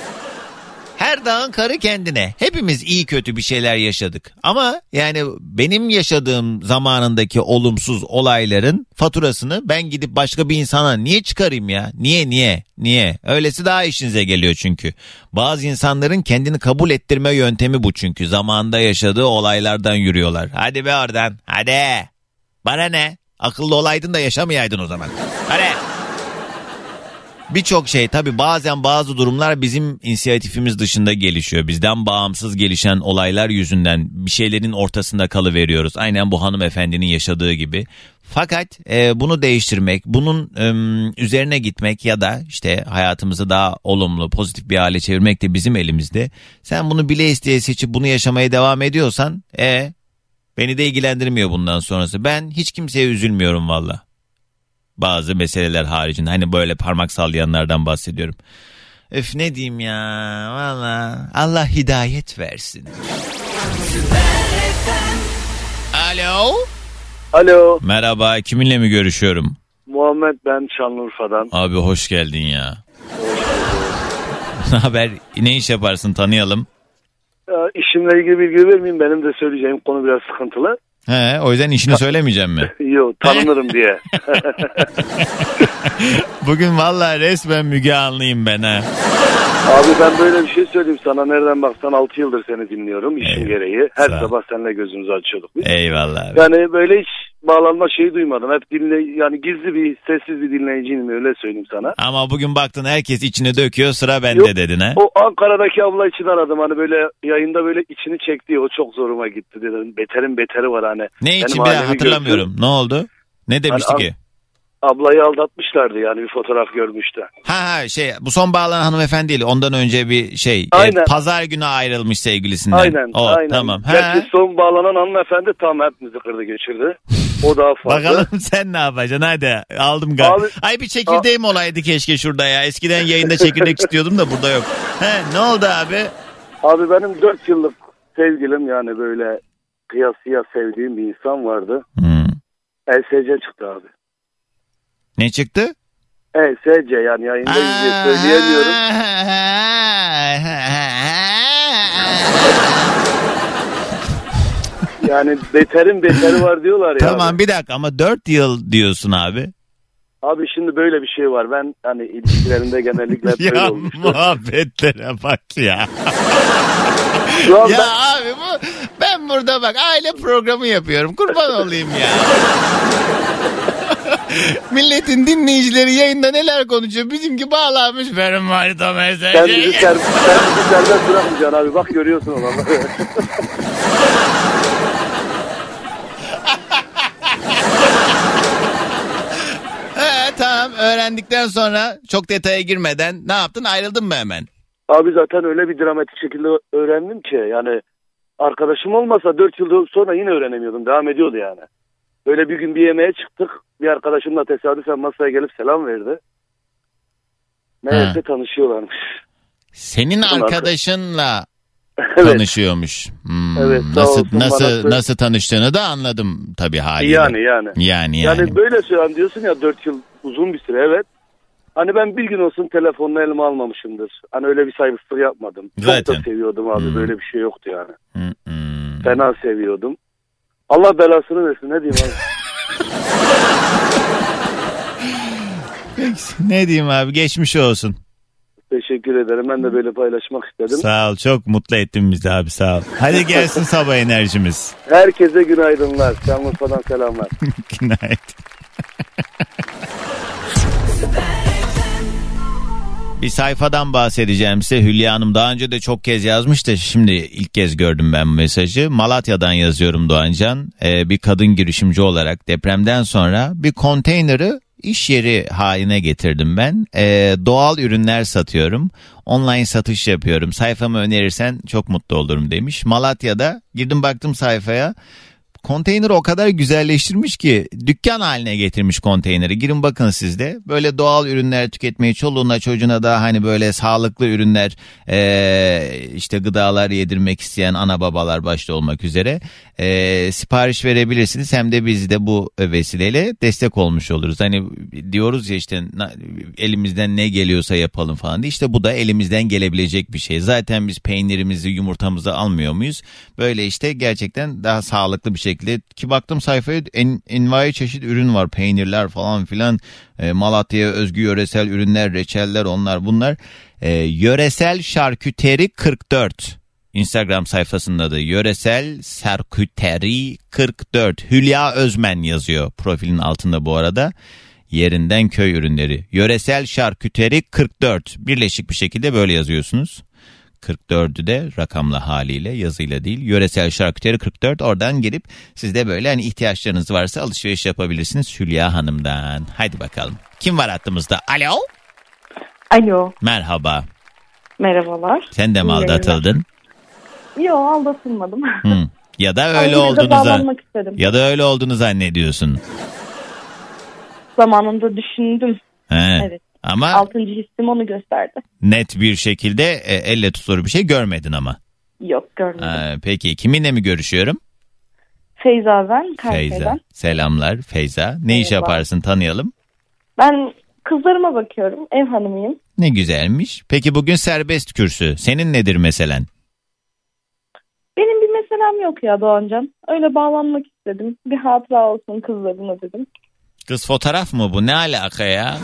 Speaker 2: Her dağın karı kendine. Hepimiz iyi kötü bir şeyler yaşadık. Ama yani benim yaşadığım zamanındaki olumsuz olayların faturasını ben gidip başka bir insana niye çıkarayım ya? Niye niye niye? Öylesi daha işinize geliyor çünkü. Bazı insanların kendini kabul ettirme yöntemi bu çünkü. Zamanında yaşadığı olaylardan yürüyorlar. Hadi be oradan. Hadi. Bana ne? Akıllı olaydın da yaşamayaydın o zaman. Hadi. Birçok şey tabii bazen bazı durumlar bizim inisiyatifimiz dışında gelişiyor. Bizden bağımsız gelişen olaylar yüzünden bir şeylerin ortasında kalıveriyoruz. Aynen bu hanımefendinin yaşadığı gibi. Fakat e, bunu değiştirmek, bunun e, üzerine gitmek ya da işte hayatımızı daha olumlu, pozitif bir hale çevirmek de bizim elimizde. Sen bunu bile isteye seçip bunu yaşamaya devam ediyorsan e, beni de ilgilendirmiyor bundan sonrası. Ben hiç kimseye üzülmüyorum valla. Bazı meseleler haricinde, hani böyle parmak sallayanlardan bahsediyorum. Öf ne diyeyim ya, valla Allah hidayet versin. Alo.
Speaker 9: Alo.
Speaker 2: Merhaba, kiminle mi görüşüyorum?
Speaker 9: Muhammed ben Şanlıurfa'dan.
Speaker 2: Abi hoş geldin ya. Ne haber, ne iş yaparsın, tanıyalım.
Speaker 9: Ya, işimle ilgili bilgi vermeyeyim, benim de söyleyeceğim konu biraz sıkıntılı.
Speaker 2: He, o yüzden işini söylemeyeceğim mi?
Speaker 9: Yok, tanınırım diye.
Speaker 2: Bugün vallahi resmen Müge Anlı'yım ben ha.
Speaker 9: Abi ben böyle bir şey söyleyeyim sana. Nereden baksan altı yıldır seni dinliyorum işim
Speaker 2: Eyvallah.
Speaker 9: gereği. Her
Speaker 2: Sağ
Speaker 9: sabah seninle gözümüzü açıyorduk biz.
Speaker 2: Eyvallah abi.
Speaker 9: Yani böyle hiç bağlanma şeyi duymadım. Hep dinle, yani gizli bir, sessiz bir dinleyiciyim, öyle söyleyeyim sana.
Speaker 2: Ama bugün baktın herkes içine döküyor, sıra bende Yok, dedin ha.
Speaker 9: O Ankara'daki abla için aradım. Hani böyle yayında böyle içini çekti. O çok zoruma gitti dedim. Beterin beteri var hani.
Speaker 2: Ne için bir hatırlamıyorum. Gördüm. Ne oldu? Ne demişti hani, ki?
Speaker 9: Ablayı aldatmışlardı yani, bir fotoğraf görmüştü.
Speaker 2: Ha ha şey, bu son bağlanan hanımefendi değil. Ondan önce bir şey.
Speaker 9: Aynen.
Speaker 2: E, pazar günü ayrılmış sevgilisinden.
Speaker 9: Aynen.
Speaker 2: O,
Speaker 9: aynen.
Speaker 2: Tamam.
Speaker 9: Gerçi son bağlanan hanımefendi tam hepimizi kırdı geçirdi. O daha fazla.
Speaker 2: Bakalım sen ne yapacaksın, hadi aldım galiba. Ay bir çekirdeğim a- olaydı keşke şurada ya. Eskiden yayında çekirdek istiyordum da burada yok. He, ne oldu abi?
Speaker 9: Abi benim dört yıllık sevgilim, yani böyle kıyasıya sevdiğim bir insan vardı.
Speaker 2: Hmm.
Speaker 9: L S C çıktı abi.
Speaker 2: Ne çıktı?
Speaker 9: L S C, yani yayında yüzde söyleyemiyorum. Yani beterin beteri var diyorlar ya.
Speaker 2: Tamam
Speaker 9: abi.
Speaker 2: Bir dakika ama dört yıl diyorsun abi.
Speaker 9: Abi şimdi böyle bir şey var. Ben hani ilişkilerimde genellikle böyle
Speaker 2: ya
Speaker 9: olmuştu.
Speaker 2: Muhabbetlere bak ya.
Speaker 9: ya
Speaker 2: ben...
Speaker 9: abi
Speaker 2: bu ben burada bak aile programı yapıyorum. Kurban olayım ya. Milletin dinleyicileri yayında neler konuşuyor. Bizimki bağlanmış benim manita mesajı.
Speaker 9: Sen bizi, ser, sen bizi serbest bırakmayacaksın abi. Bak görüyorsun olanları.
Speaker 2: öğrendikten sonra çok detaya girmeden ne yaptın? Ayrıldın mı hemen?
Speaker 9: Abi zaten öyle bir dramatik şekilde öğrendim ki yani arkadaşım olmasa dört yıl sonra yine öğrenemiyordum. Devam ediyordu yani. Böyle bir gün bir yemeğe çıktık. Bir arkadaşımla tesadüfen masaya gelip selam verdi. Meğerse tanışıyorlarmış.
Speaker 2: Senin
Speaker 9: Bunun
Speaker 2: arkadaşınla
Speaker 9: evet.
Speaker 2: tanışıyormuş. Hmm.
Speaker 9: Evet.
Speaker 2: Nasıl
Speaker 9: olsun,
Speaker 2: nasıl
Speaker 9: bana...
Speaker 2: nasıl tanıştığını da anladım tabii haliyle.
Speaker 9: Yani yani.
Speaker 2: Yani yani.
Speaker 9: Yani böyle söylen diyorsun ya dört yıl uzun bir süre evet. Hani ben bir gün olsun telefonunu elime almamışımdır. Hani öyle bir saygısızlık yapmadım.
Speaker 2: Zaten.
Speaker 9: Çok da seviyordum abi. Hmm. Böyle bir şey yoktu yani.
Speaker 2: Hmm.
Speaker 9: Fena seviyordum. Allah belasını versin ne diyeyim abi.
Speaker 2: Ne diyeyim abi geçmiş olsun.
Speaker 9: Teşekkür ederim. Ben de böyle paylaşmak istedim.
Speaker 2: Sağ ol. Çok mutlu ettin bizi abi sağ ol. Hadi gelsin sabah enerjimiz.
Speaker 9: Herkese günaydınlar. Şanlıurfa'dan selamlar.
Speaker 2: Günaydın. Bir sayfadan bahsedeceğim size. Hülya Hanım daha önce de çok kez yazmıştı. Şimdi ilk kez gördüm ben bu mesajı. Malatya'dan yazıyorum Doğancan. Ee, bir kadın girişimci olarak depremden sonra bir konteyneri iş yeri haline getirdim ben. Ee, doğal ürünler satıyorum. Online satış yapıyorum. Sayfamı önerirsen çok mutlu olurum demiş. Malatya'da girdim baktım sayfaya. Konteyneri o kadar güzelleştirmiş ki dükkan haline getirmiş konteyneri. Girin bakın siz de. Böyle doğal ürünler tüketmeyi çoluğuna çocuğuna da hani böyle sağlıklı ürünler ee, işte gıdalar yedirmek isteyen ana babalar başta olmak üzere ee, sipariş verebilirsiniz. Hem de biz de bu vesileyle destek olmuş oluruz. Hani diyoruz ya işte elimizden ne geliyorsa yapalım falan diye. İşte bu da elimizden gelebilecek bir şey. Zaten biz peynirimizi yumurtamızı almıyor muyuz? Böyle işte gerçekten daha sağlıklı bir şekilde. Ki baktım sayfaya en, envai çeşit ürün var. Peynirler falan filan. E, Malatya'ya özgü yöresel ürünler, reçeller onlar bunlar. E, yöresel şarküteri kırk dört. Instagram sayfasının adı Yöresel Şarküteri kırk dört. Hülya Özmen yazıyor profilin altında bu arada. Yerinden köy ürünleri. Yöresel Şarküteri kırk dört. Birleşik bir şekilde böyle yazıyorsunuz. kırk dördü de rakamlı haliyle yazıyla değil. Yöresel Şarküteri kırk dört oradan gelip siz de böyle hani ihtiyaçlarınız varsa alışveriş yapabilirsiniz Hülya Hanım'dan. Haydi bakalım. Kim var hattımızda? Alo.
Speaker 10: Alo.
Speaker 2: Merhaba.
Speaker 10: Merhabalar.
Speaker 2: Sen de mi aldatıldın?
Speaker 10: Yok aldatılmadım.
Speaker 2: Hmm. Ya da öyle olduğunu ya da öyle olduğunu zannediyorsun.
Speaker 10: Zamanında düşündüm.
Speaker 2: He.
Speaker 10: Evet.
Speaker 2: Ama
Speaker 10: altıncı hissim onu gösterdi.
Speaker 2: Net bir şekilde e, elle tutulur bir şey görmedin ama.
Speaker 10: Yok görmedim.
Speaker 2: Ha, peki kiminle mi görüşüyorum?
Speaker 10: Feyza ben. Kayseri'den.
Speaker 2: Feyza. Selamlar Feyza. Ne Merhaba. İş yaparsın tanıyalım.
Speaker 10: Ben kızlarıma bakıyorum. Ev hanımıyım.
Speaker 2: Ne güzelmiş. Peki bugün serbest kürsü. Senin nedir meselen?
Speaker 10: Benim bir meselem yok ya Doğancan. Öyle bağlanmak istedim. Bir hatıra olsun kızlarıma dedim.
Speaker 2: Kız fotoğraf mı bu? Ne alaka ya?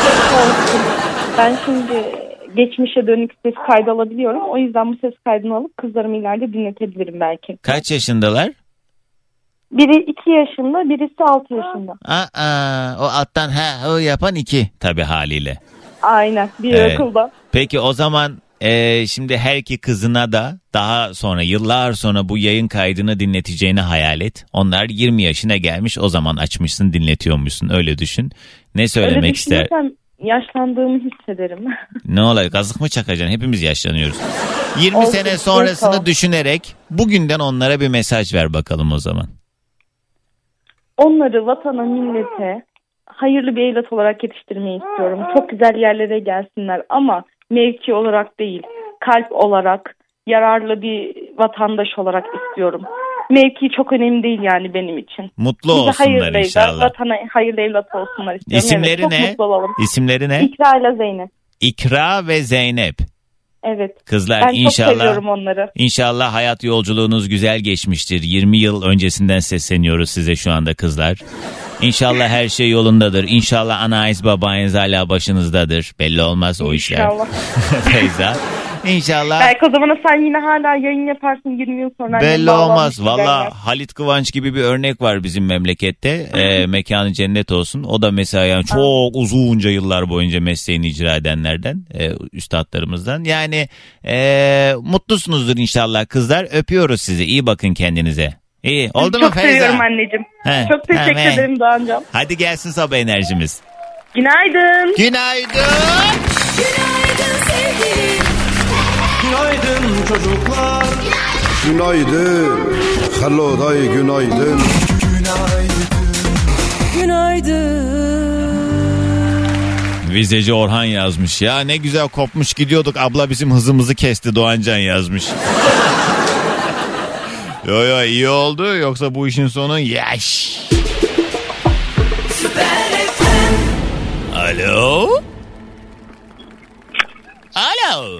Speaker 10: Ben şimdi geçmişe dönük ses kaydı alabiliyorum. O yüzden bu ses kaydını alıp kızlarımı ileride dinletebilirim belki.
Speaker 2: Kaç yaşındalar?
Speaker 10: Biri iki yaşında, birisi altı yaşında.
Speaker 2: Aa, o alttan ha o yapan iki tabii haliyle.
Speaker 10: Aynen, biri evet. Okulda.
Speaker 2: Peki o zaman e, şimdi her iki kızına da daha sonra yıllar sonra bu yayın kaydını dinleteceğini hayal et. Onlar yirmi yaşına gelmiş, o zaman açmışsın dinletiyormuşsun, öyle düşün. Ne söylemek öyle ister?
Speaker 10: Yaşlandığımı hissederim.
Speaker 2: Ne olay, gazık mı çakacaksın? Hepimiz yaşlanıyoruz. yirmi
Speaker 10: Olsun,
Speaker 2: sene sonrasını
Speaker 10: olsun.
Speaker 2: Düşünerek bugünden onlara bir mesaj ver bakalım o zaman.
Speaker 10: Onları vatana, millete hayırlı bir evlat olarak yetiştirmeyi istiyorum. Çok güzel yerlere gelsinler ama mevki olarak değil, kalp olarak, yararlı bir vatandaş olarak istiyorum. Mevki çok önemli değil yani benim için.
Speaker 2: Mutlu Bize olsunlar inşallah.
Speaker 10: Evlat, vatana hayırlı evlat olsunlar istiyorum.
Speaker 2: İsimleri
Speaker 10: evet,
Speaker 2: ne?
Speaker 10: Mutlu olalım.
Speaker 2: İsimleri ne?
Speaker 10: İkra ile Zeynep.
Speaker 2: İkra ve Zeynep.
Speaker 10: Evet.
Speaker 2: Kızlar
Speaker 10: ben
Speaker 2: inşallah.
Speaker 10: çok seviyorum onları.
Speaker 2: İnşallah hayat yolculuğunuz güzel geçmiştir. yirmi yıl öncesinden sesleniyoruz size şu anda kızlar. İnşallah her şey yolundadır. İnşallah anayız babayız hala başınızdadır. Belli olmaz o işler.
Speaker 10: İnşallah.
Speaker 2: Feyza. İnşallah.
Speaker 10: Belki o zaman sen yine hala yayın yaparsın yirmi yıl sonra.
Speaker 2: Belli olmaz. Valla Halit Kıvanç gibi bir örnek var bizim memlekette. e, mekanı cennet olsun. O da mesela yani çok uzunca yıllar boyunca mesleğini icra edenlerden. E, üstadlarımızdan. Yani e, mutlusunuzdur inşallah kızlar. Öpüyoruz sizi. İyi bakın kendinize. İyi. Oldu
Speaker 10: çok
Speaker 2: mu Feyza?
Speaker 10: Çok seviyorum anneciğim.
Speaker 2: He,
Speaker 10: çok teşekkür
Speaker 2: he,
Speaker 10: ederim Doğancan.
Speaker 2: Hadi gelsin sabah enerjimiz.
Speaker 7: Günaydın.
Speaker 2: Günaydın.
Speaker 3: Günaydın sevgilim.
Speaker 4: Günaydın çocuklar.
Speaker 5: Günaydın. Hello day günaydın.
Speaker 3: Günaydın.
Speaker 2: Vizeci Orhan yazmış. Ya ne güzel kopmuş gidiyorduk. Abla bizim hızımızı kesti, Doğancan yazmış. Yo yo iyi oldu. Yoksa bu işin sonu yaş. Alo. Alo.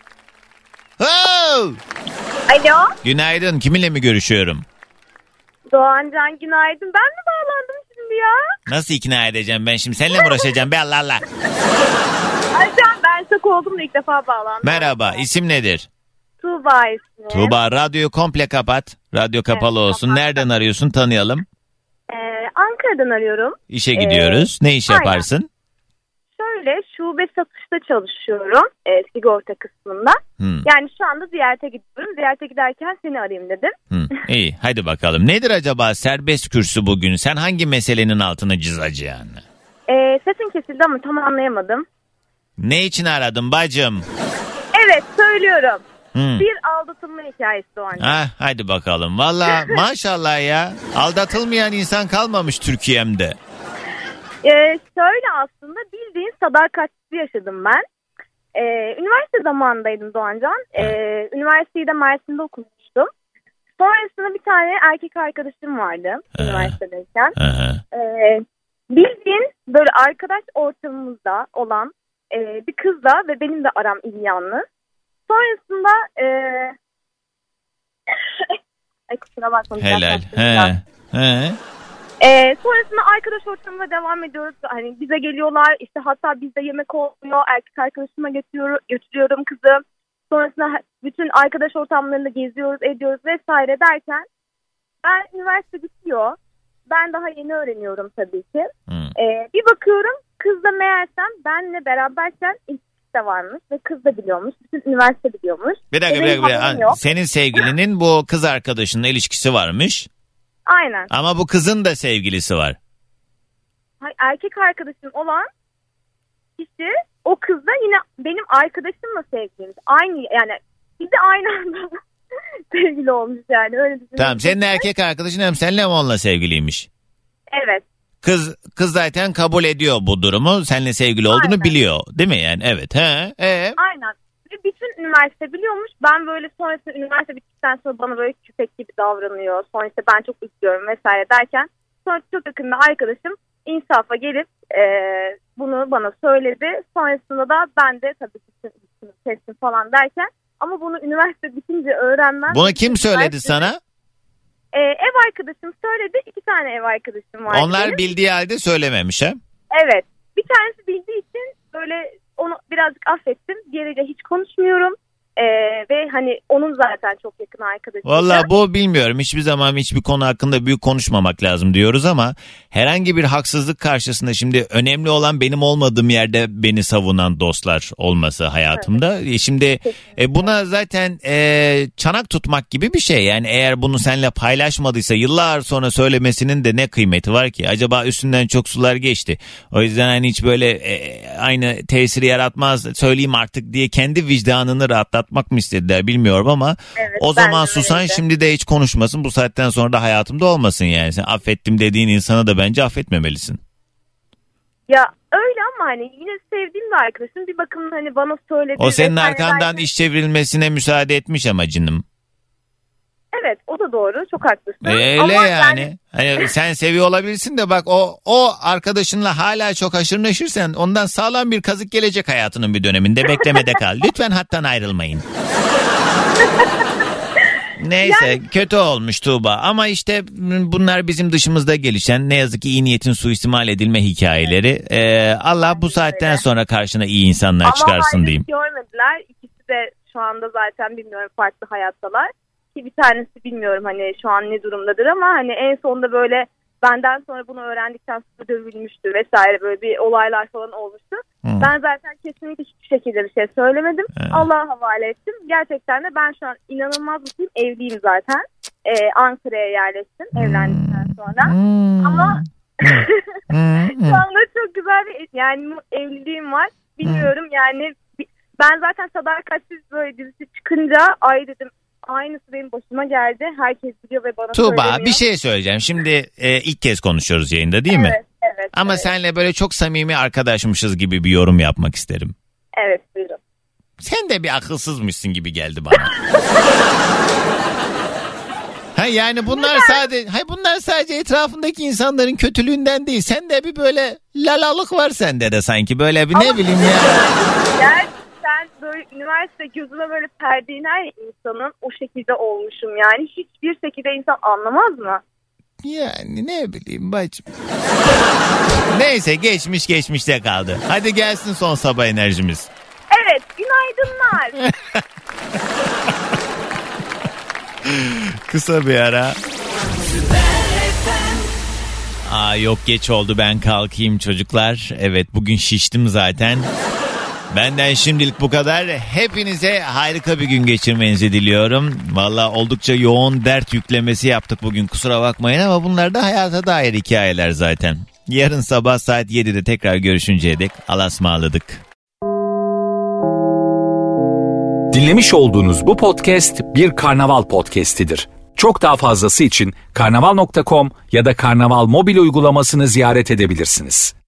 Speaker 2: Oh.
Speaker 10: Alo.
Speaker 2: Günaydın. Kiminle mi görüşüyorum?
Speaker 10: Doğancan günaydın. Ben mi bağlandım şimdi ya?
Speaker 2: Nasıl ikna edeceğim ben şimdi? Seninle mi uğraşacağım be Allah Allah?
Speaker 10: Aycan ben şok oldum da ilk defa bağlandım.
Speaker 2: Merhaba. İsim nedir?
Speaker 10: Tuğba ismi.
Speaker 2: Tuğba, radyoyu komple kapat. Radyo kapalı
Speaker 10: Evet,
Speaker 2: olsun.
Speaker 10: kapat.
Speaker 2: Nereden arıyorsun? Tanıyalım.
Speaker 10: Ee, Ankara'dan arıyorum.
Speaker 2: İşe gidiyoruz. Ne iş
Speaker 10: aynen.
Speaker 2: yaparsın?
Speaker 10: Şöyle şube satışta çalışıyorum. E, sigorta kısmında.
Speaker 2: Hmm.
Speaker 10: Yani şu anda ziyarete gidiyorum. Ziyarete giderken seni arayayım dedim.
Speaker 2: Hmm. İyi hadi bakalım. Nedir acaba serbest kürsü bugün? Sen hangi meselenin altına çizeceksin?
Speaker 10: E, sesin kesildi ama tam anlayamadım.
Speaker 2: Ne için aradın bacım?
Speaker 10: Evet söylüyorum.
Speaker 2: Hmm.
Speaker 10: Bir aldatılma hikayesi Doğan.
Speaker 2: Ah, hadi bakalım. Valla maşallah ya. Aldatılmayan insan kalmamış Türkiye'mde.
Speaker 10: Ee, şöyle aslında bildiğin sadakatsiz yaşadım ben. Ee, üniversite zamanındaydım Doğancan. Ee, üniversiteyi de Mersin'de okumuştum. Sonrasında bir tane erkek arkadaşım vardı
Speaker 2: Ee.
Speaker 10: üniversitedeyken.
Speaker 2: Ee.
Speaker 10: Ee, bildiğin böyle arkadaş ortamımızda olan e, bir kızla ve benim de aram iyi yalnız. Sonrasında e... Ay kusura bakma.
Speaker 2: Helal. He. He.
Speaker 10: Ee, sonrasında arkadaş ortamına devam ediyoruz. Hani bize geliyorlar işte hatta bizde yemek olmuyor. Erkek arkadaşıma götürüyorum, götürüyorum kızı. Sonrasında bütün arkadaş ortamlarında geziyoruz ediyoruz vesaire derken ben üniversite bitiyor. Ben daha yeni öğreniyorum tabii ki.
Speaker 2: Hmm.
Speaker 10: Ee, bir bakıyorum kız da meğersem benle beraberken ilişkisi de varmış ve kız da biliyormuş. Bütün üniversite biliyormuş.
Speaker 2: Bir dakika
Speaker 10: Ve
Speaker 2: bir
Speaker 10: benim
Speaker 2: dakika. Bir
Speaker 10: haberim
Speaker 2: dakika.
Speaker 10: yok.
Speaker 2: Senin sevgilinin bu kız arkadaşınla ilişkisi varmış.
Speaker 10: Aynen.
Speaker 2: Ama bu kızın da sevgilisi var.
Speaker 10: Hayır, erkek arkadaşım olan kişi o kız da yine benim arkadaşımla sevgilimiz. Aynı yani biz de aynı anda sevgili olmuş yani öyle düşünüyorum.
Speaker 2: Tamam, senin erkek arkadaşın hem seninle hem onunla sevgiliymiş.
Speaker 10: Evet.
Speaker 2: Kız kız zaten kabul ediyor bu durumu. Seninle sevgili olduğunu
Speaker 10: Aynen.
Speaker 2: biliyor. Değil mi yani? Evet. He. E.
Speaker 10: Aynen. Ve bütün üniversite biliyormuş. Ben böyle sonrasında üniversite bittikten sonra bana böyle küpek gibi davranıyor. Sonra işte ben çok üzülüyorum vesaire derken sonra çok yakın bir arkadaşım insafa gelip e, bunu bana söyledi. Sonrasında da ben de tabii ki teslim falan derken ama bunu üniversite bitince öğrenmem.
Speaker 2: Bunu kim söyledi sana?
Speaker 10: E, ev arkadaşım söyledi. İki tane ev arkadaşım var.
Speaker 2: Onlar
Speaker 10: benim.
Speaker 2: bildiği halde söylememiş ha?
Speaker 10: Evet. Bir tanesi bildiği için böyle onu birazcık affettim. Diğeriyle hiç konuşmuyorum. Ee, ve hani onun zaten çok yakın arkadaşı.
Speaker 2: Valla bu bilmiyorum. Hiçbir zaman hiçbir konu hakkında büyük konuşmamak lazım diyoruz ama herhangi bir haksızlık karşısında şimdi önemli olan benim olmadığım yerde beni savunan dostlar olması hayatımda. Evet. Şimdi e, buna zaten e, çanak tutmak gibi bir şey. Yani eğer bunu seninle paylaşmadıysa yıllar sonra söylemesinin de ne kıymeti var ki? Acaba üstünden çok sular geçti. O yüzden hani hiç böyle e, aynı tesiri yaratmaz söyleyeyim artık diye kendi vicdanını rahatlatmak mı istediler bilmiyorum ama evet, o zaman susan öyle. Şimdi de hiç konuşmasın, bu saatten sonra da hayatımda olmasın yani. Sen affettim dediğin insanı da bence affetmemelisin.
Speaker 10: Ya öyle ama hani yine sevdiğim bir arkadaşım bir bakın hani bana söyledi.
Speaker 2: O senin arkandan iş çevrilmesine müsaade etmiş ama canım.
Speaker 10: Evet o da doğru, çok haklısın.
Speaker 2: Öyle
Speaker 10: ama
Speaker 2: yani.
Speaker 10: yani.
Speaker 2: Hani sen seviyor olabilirsin de bak o o arkadaşınla hala çok haşır neşirsen ondan sağlam bir kazık gelecek hayatının bir döneminde. Beklemede kal. Lütfen hattan ayrılmayın. Neyse yani... kötü olmuş Tuğba ama işte bunlar bizim dışımızda gelişen ne yazık ki iyi niyetin suistimal edilme hikayeleri. Ee, Allah bu saatten öyle. Sonra karşına iyi insanlar ama çıkarsın diyeyim.
Speaker 10: Ama görmediler. İkisi de şu anda zaten bilmiyorum farklı hayattalar. Ki bir tanesi bilmiyorum hani şu an ne durumdadır ama hani en sonunda böyle benden sonra bunu öğrendikten sonra dövülmüştü vesaire böyle bir olaylar falan olmuştu. Hmm. Ben zaten kesinlikle hiçbir şekilde bir şey söylemedim. Hmm. Allah'a havale ettim. Gerçekten de ben şu an inanılmaz mutluyum. Evliyim zaten. Ee, Ankara'ya yerleştim hmm. evlendikten sonra. Hmm. Ama Şu anda çok güzel bir yani evliliğim var. Bilmiyorum yani ben zaten Sadakatsiz böyle dizisi çıkınca ay dedim aynısı benim başıma geldi. Herkes biliyor ve bana
Speaker 2: Tuğba
Speaker 10: söylemiyor.
Speaker 2: bir şey söyleyeceğim. Şimdi e, ilk kez konuşuyoruz yayında değil mi?
Speaker 10: Evet, evet.
Speaker 2: Ama
Speaker 10: evet.
Speaker 2: seninle böyle çok samimi arkadaşmışız gibi bir yorum yapmak isterim.
Speaker 10: Evet buyurun.
Speaker 2: Sen de bir akılsızmışsın gibi geldi bana. Ha yani bunlar sadece hay bunlar sadece etrafındaki insanların kötülüğünden değil. Sende bir böyle lalalık var sende de sanki böyle bir ne
Speaker 10: Ama
Speaker 2: bileyim ya.
Speaker 10: Gerçekten böyle üniversite gözüme böyle perde iner ya insanın o şekilde olmuşum yani. Hiçbir şekilde insan anlamaz mı?
Speaker 2: Yani ne bileyim bacım. Neyse geçmiş geçmişte kaldı. Hadi gelsin son sabah enerjimiz.
Speaker 10: Evet günaydınlar.
Speaker 2: Kısa bir ara. Aa yok geç oldu ben kalkayım çocuklar. Evet bugün şiştim zaten. Benden şimdilik bu kadar. Hepinize harika bir gün geçirmenizi diliyorum. Valla oldukça yoğun dert yüklemesi yaptık bugün kusura bakmayın ama bunlar da hayata dair hikayeler zaten. Yarın sabah saat yedide tekrar görüşünceye dek Allah'a ısmarladık.
Speaker 1: Dinlemiş olduğunuz bu podcast bir karnaval podcastidir. Çok daha fazlası için karnaval nokta com ya da karnaval mobil uygulamasını ziyaret edebilirsiniz.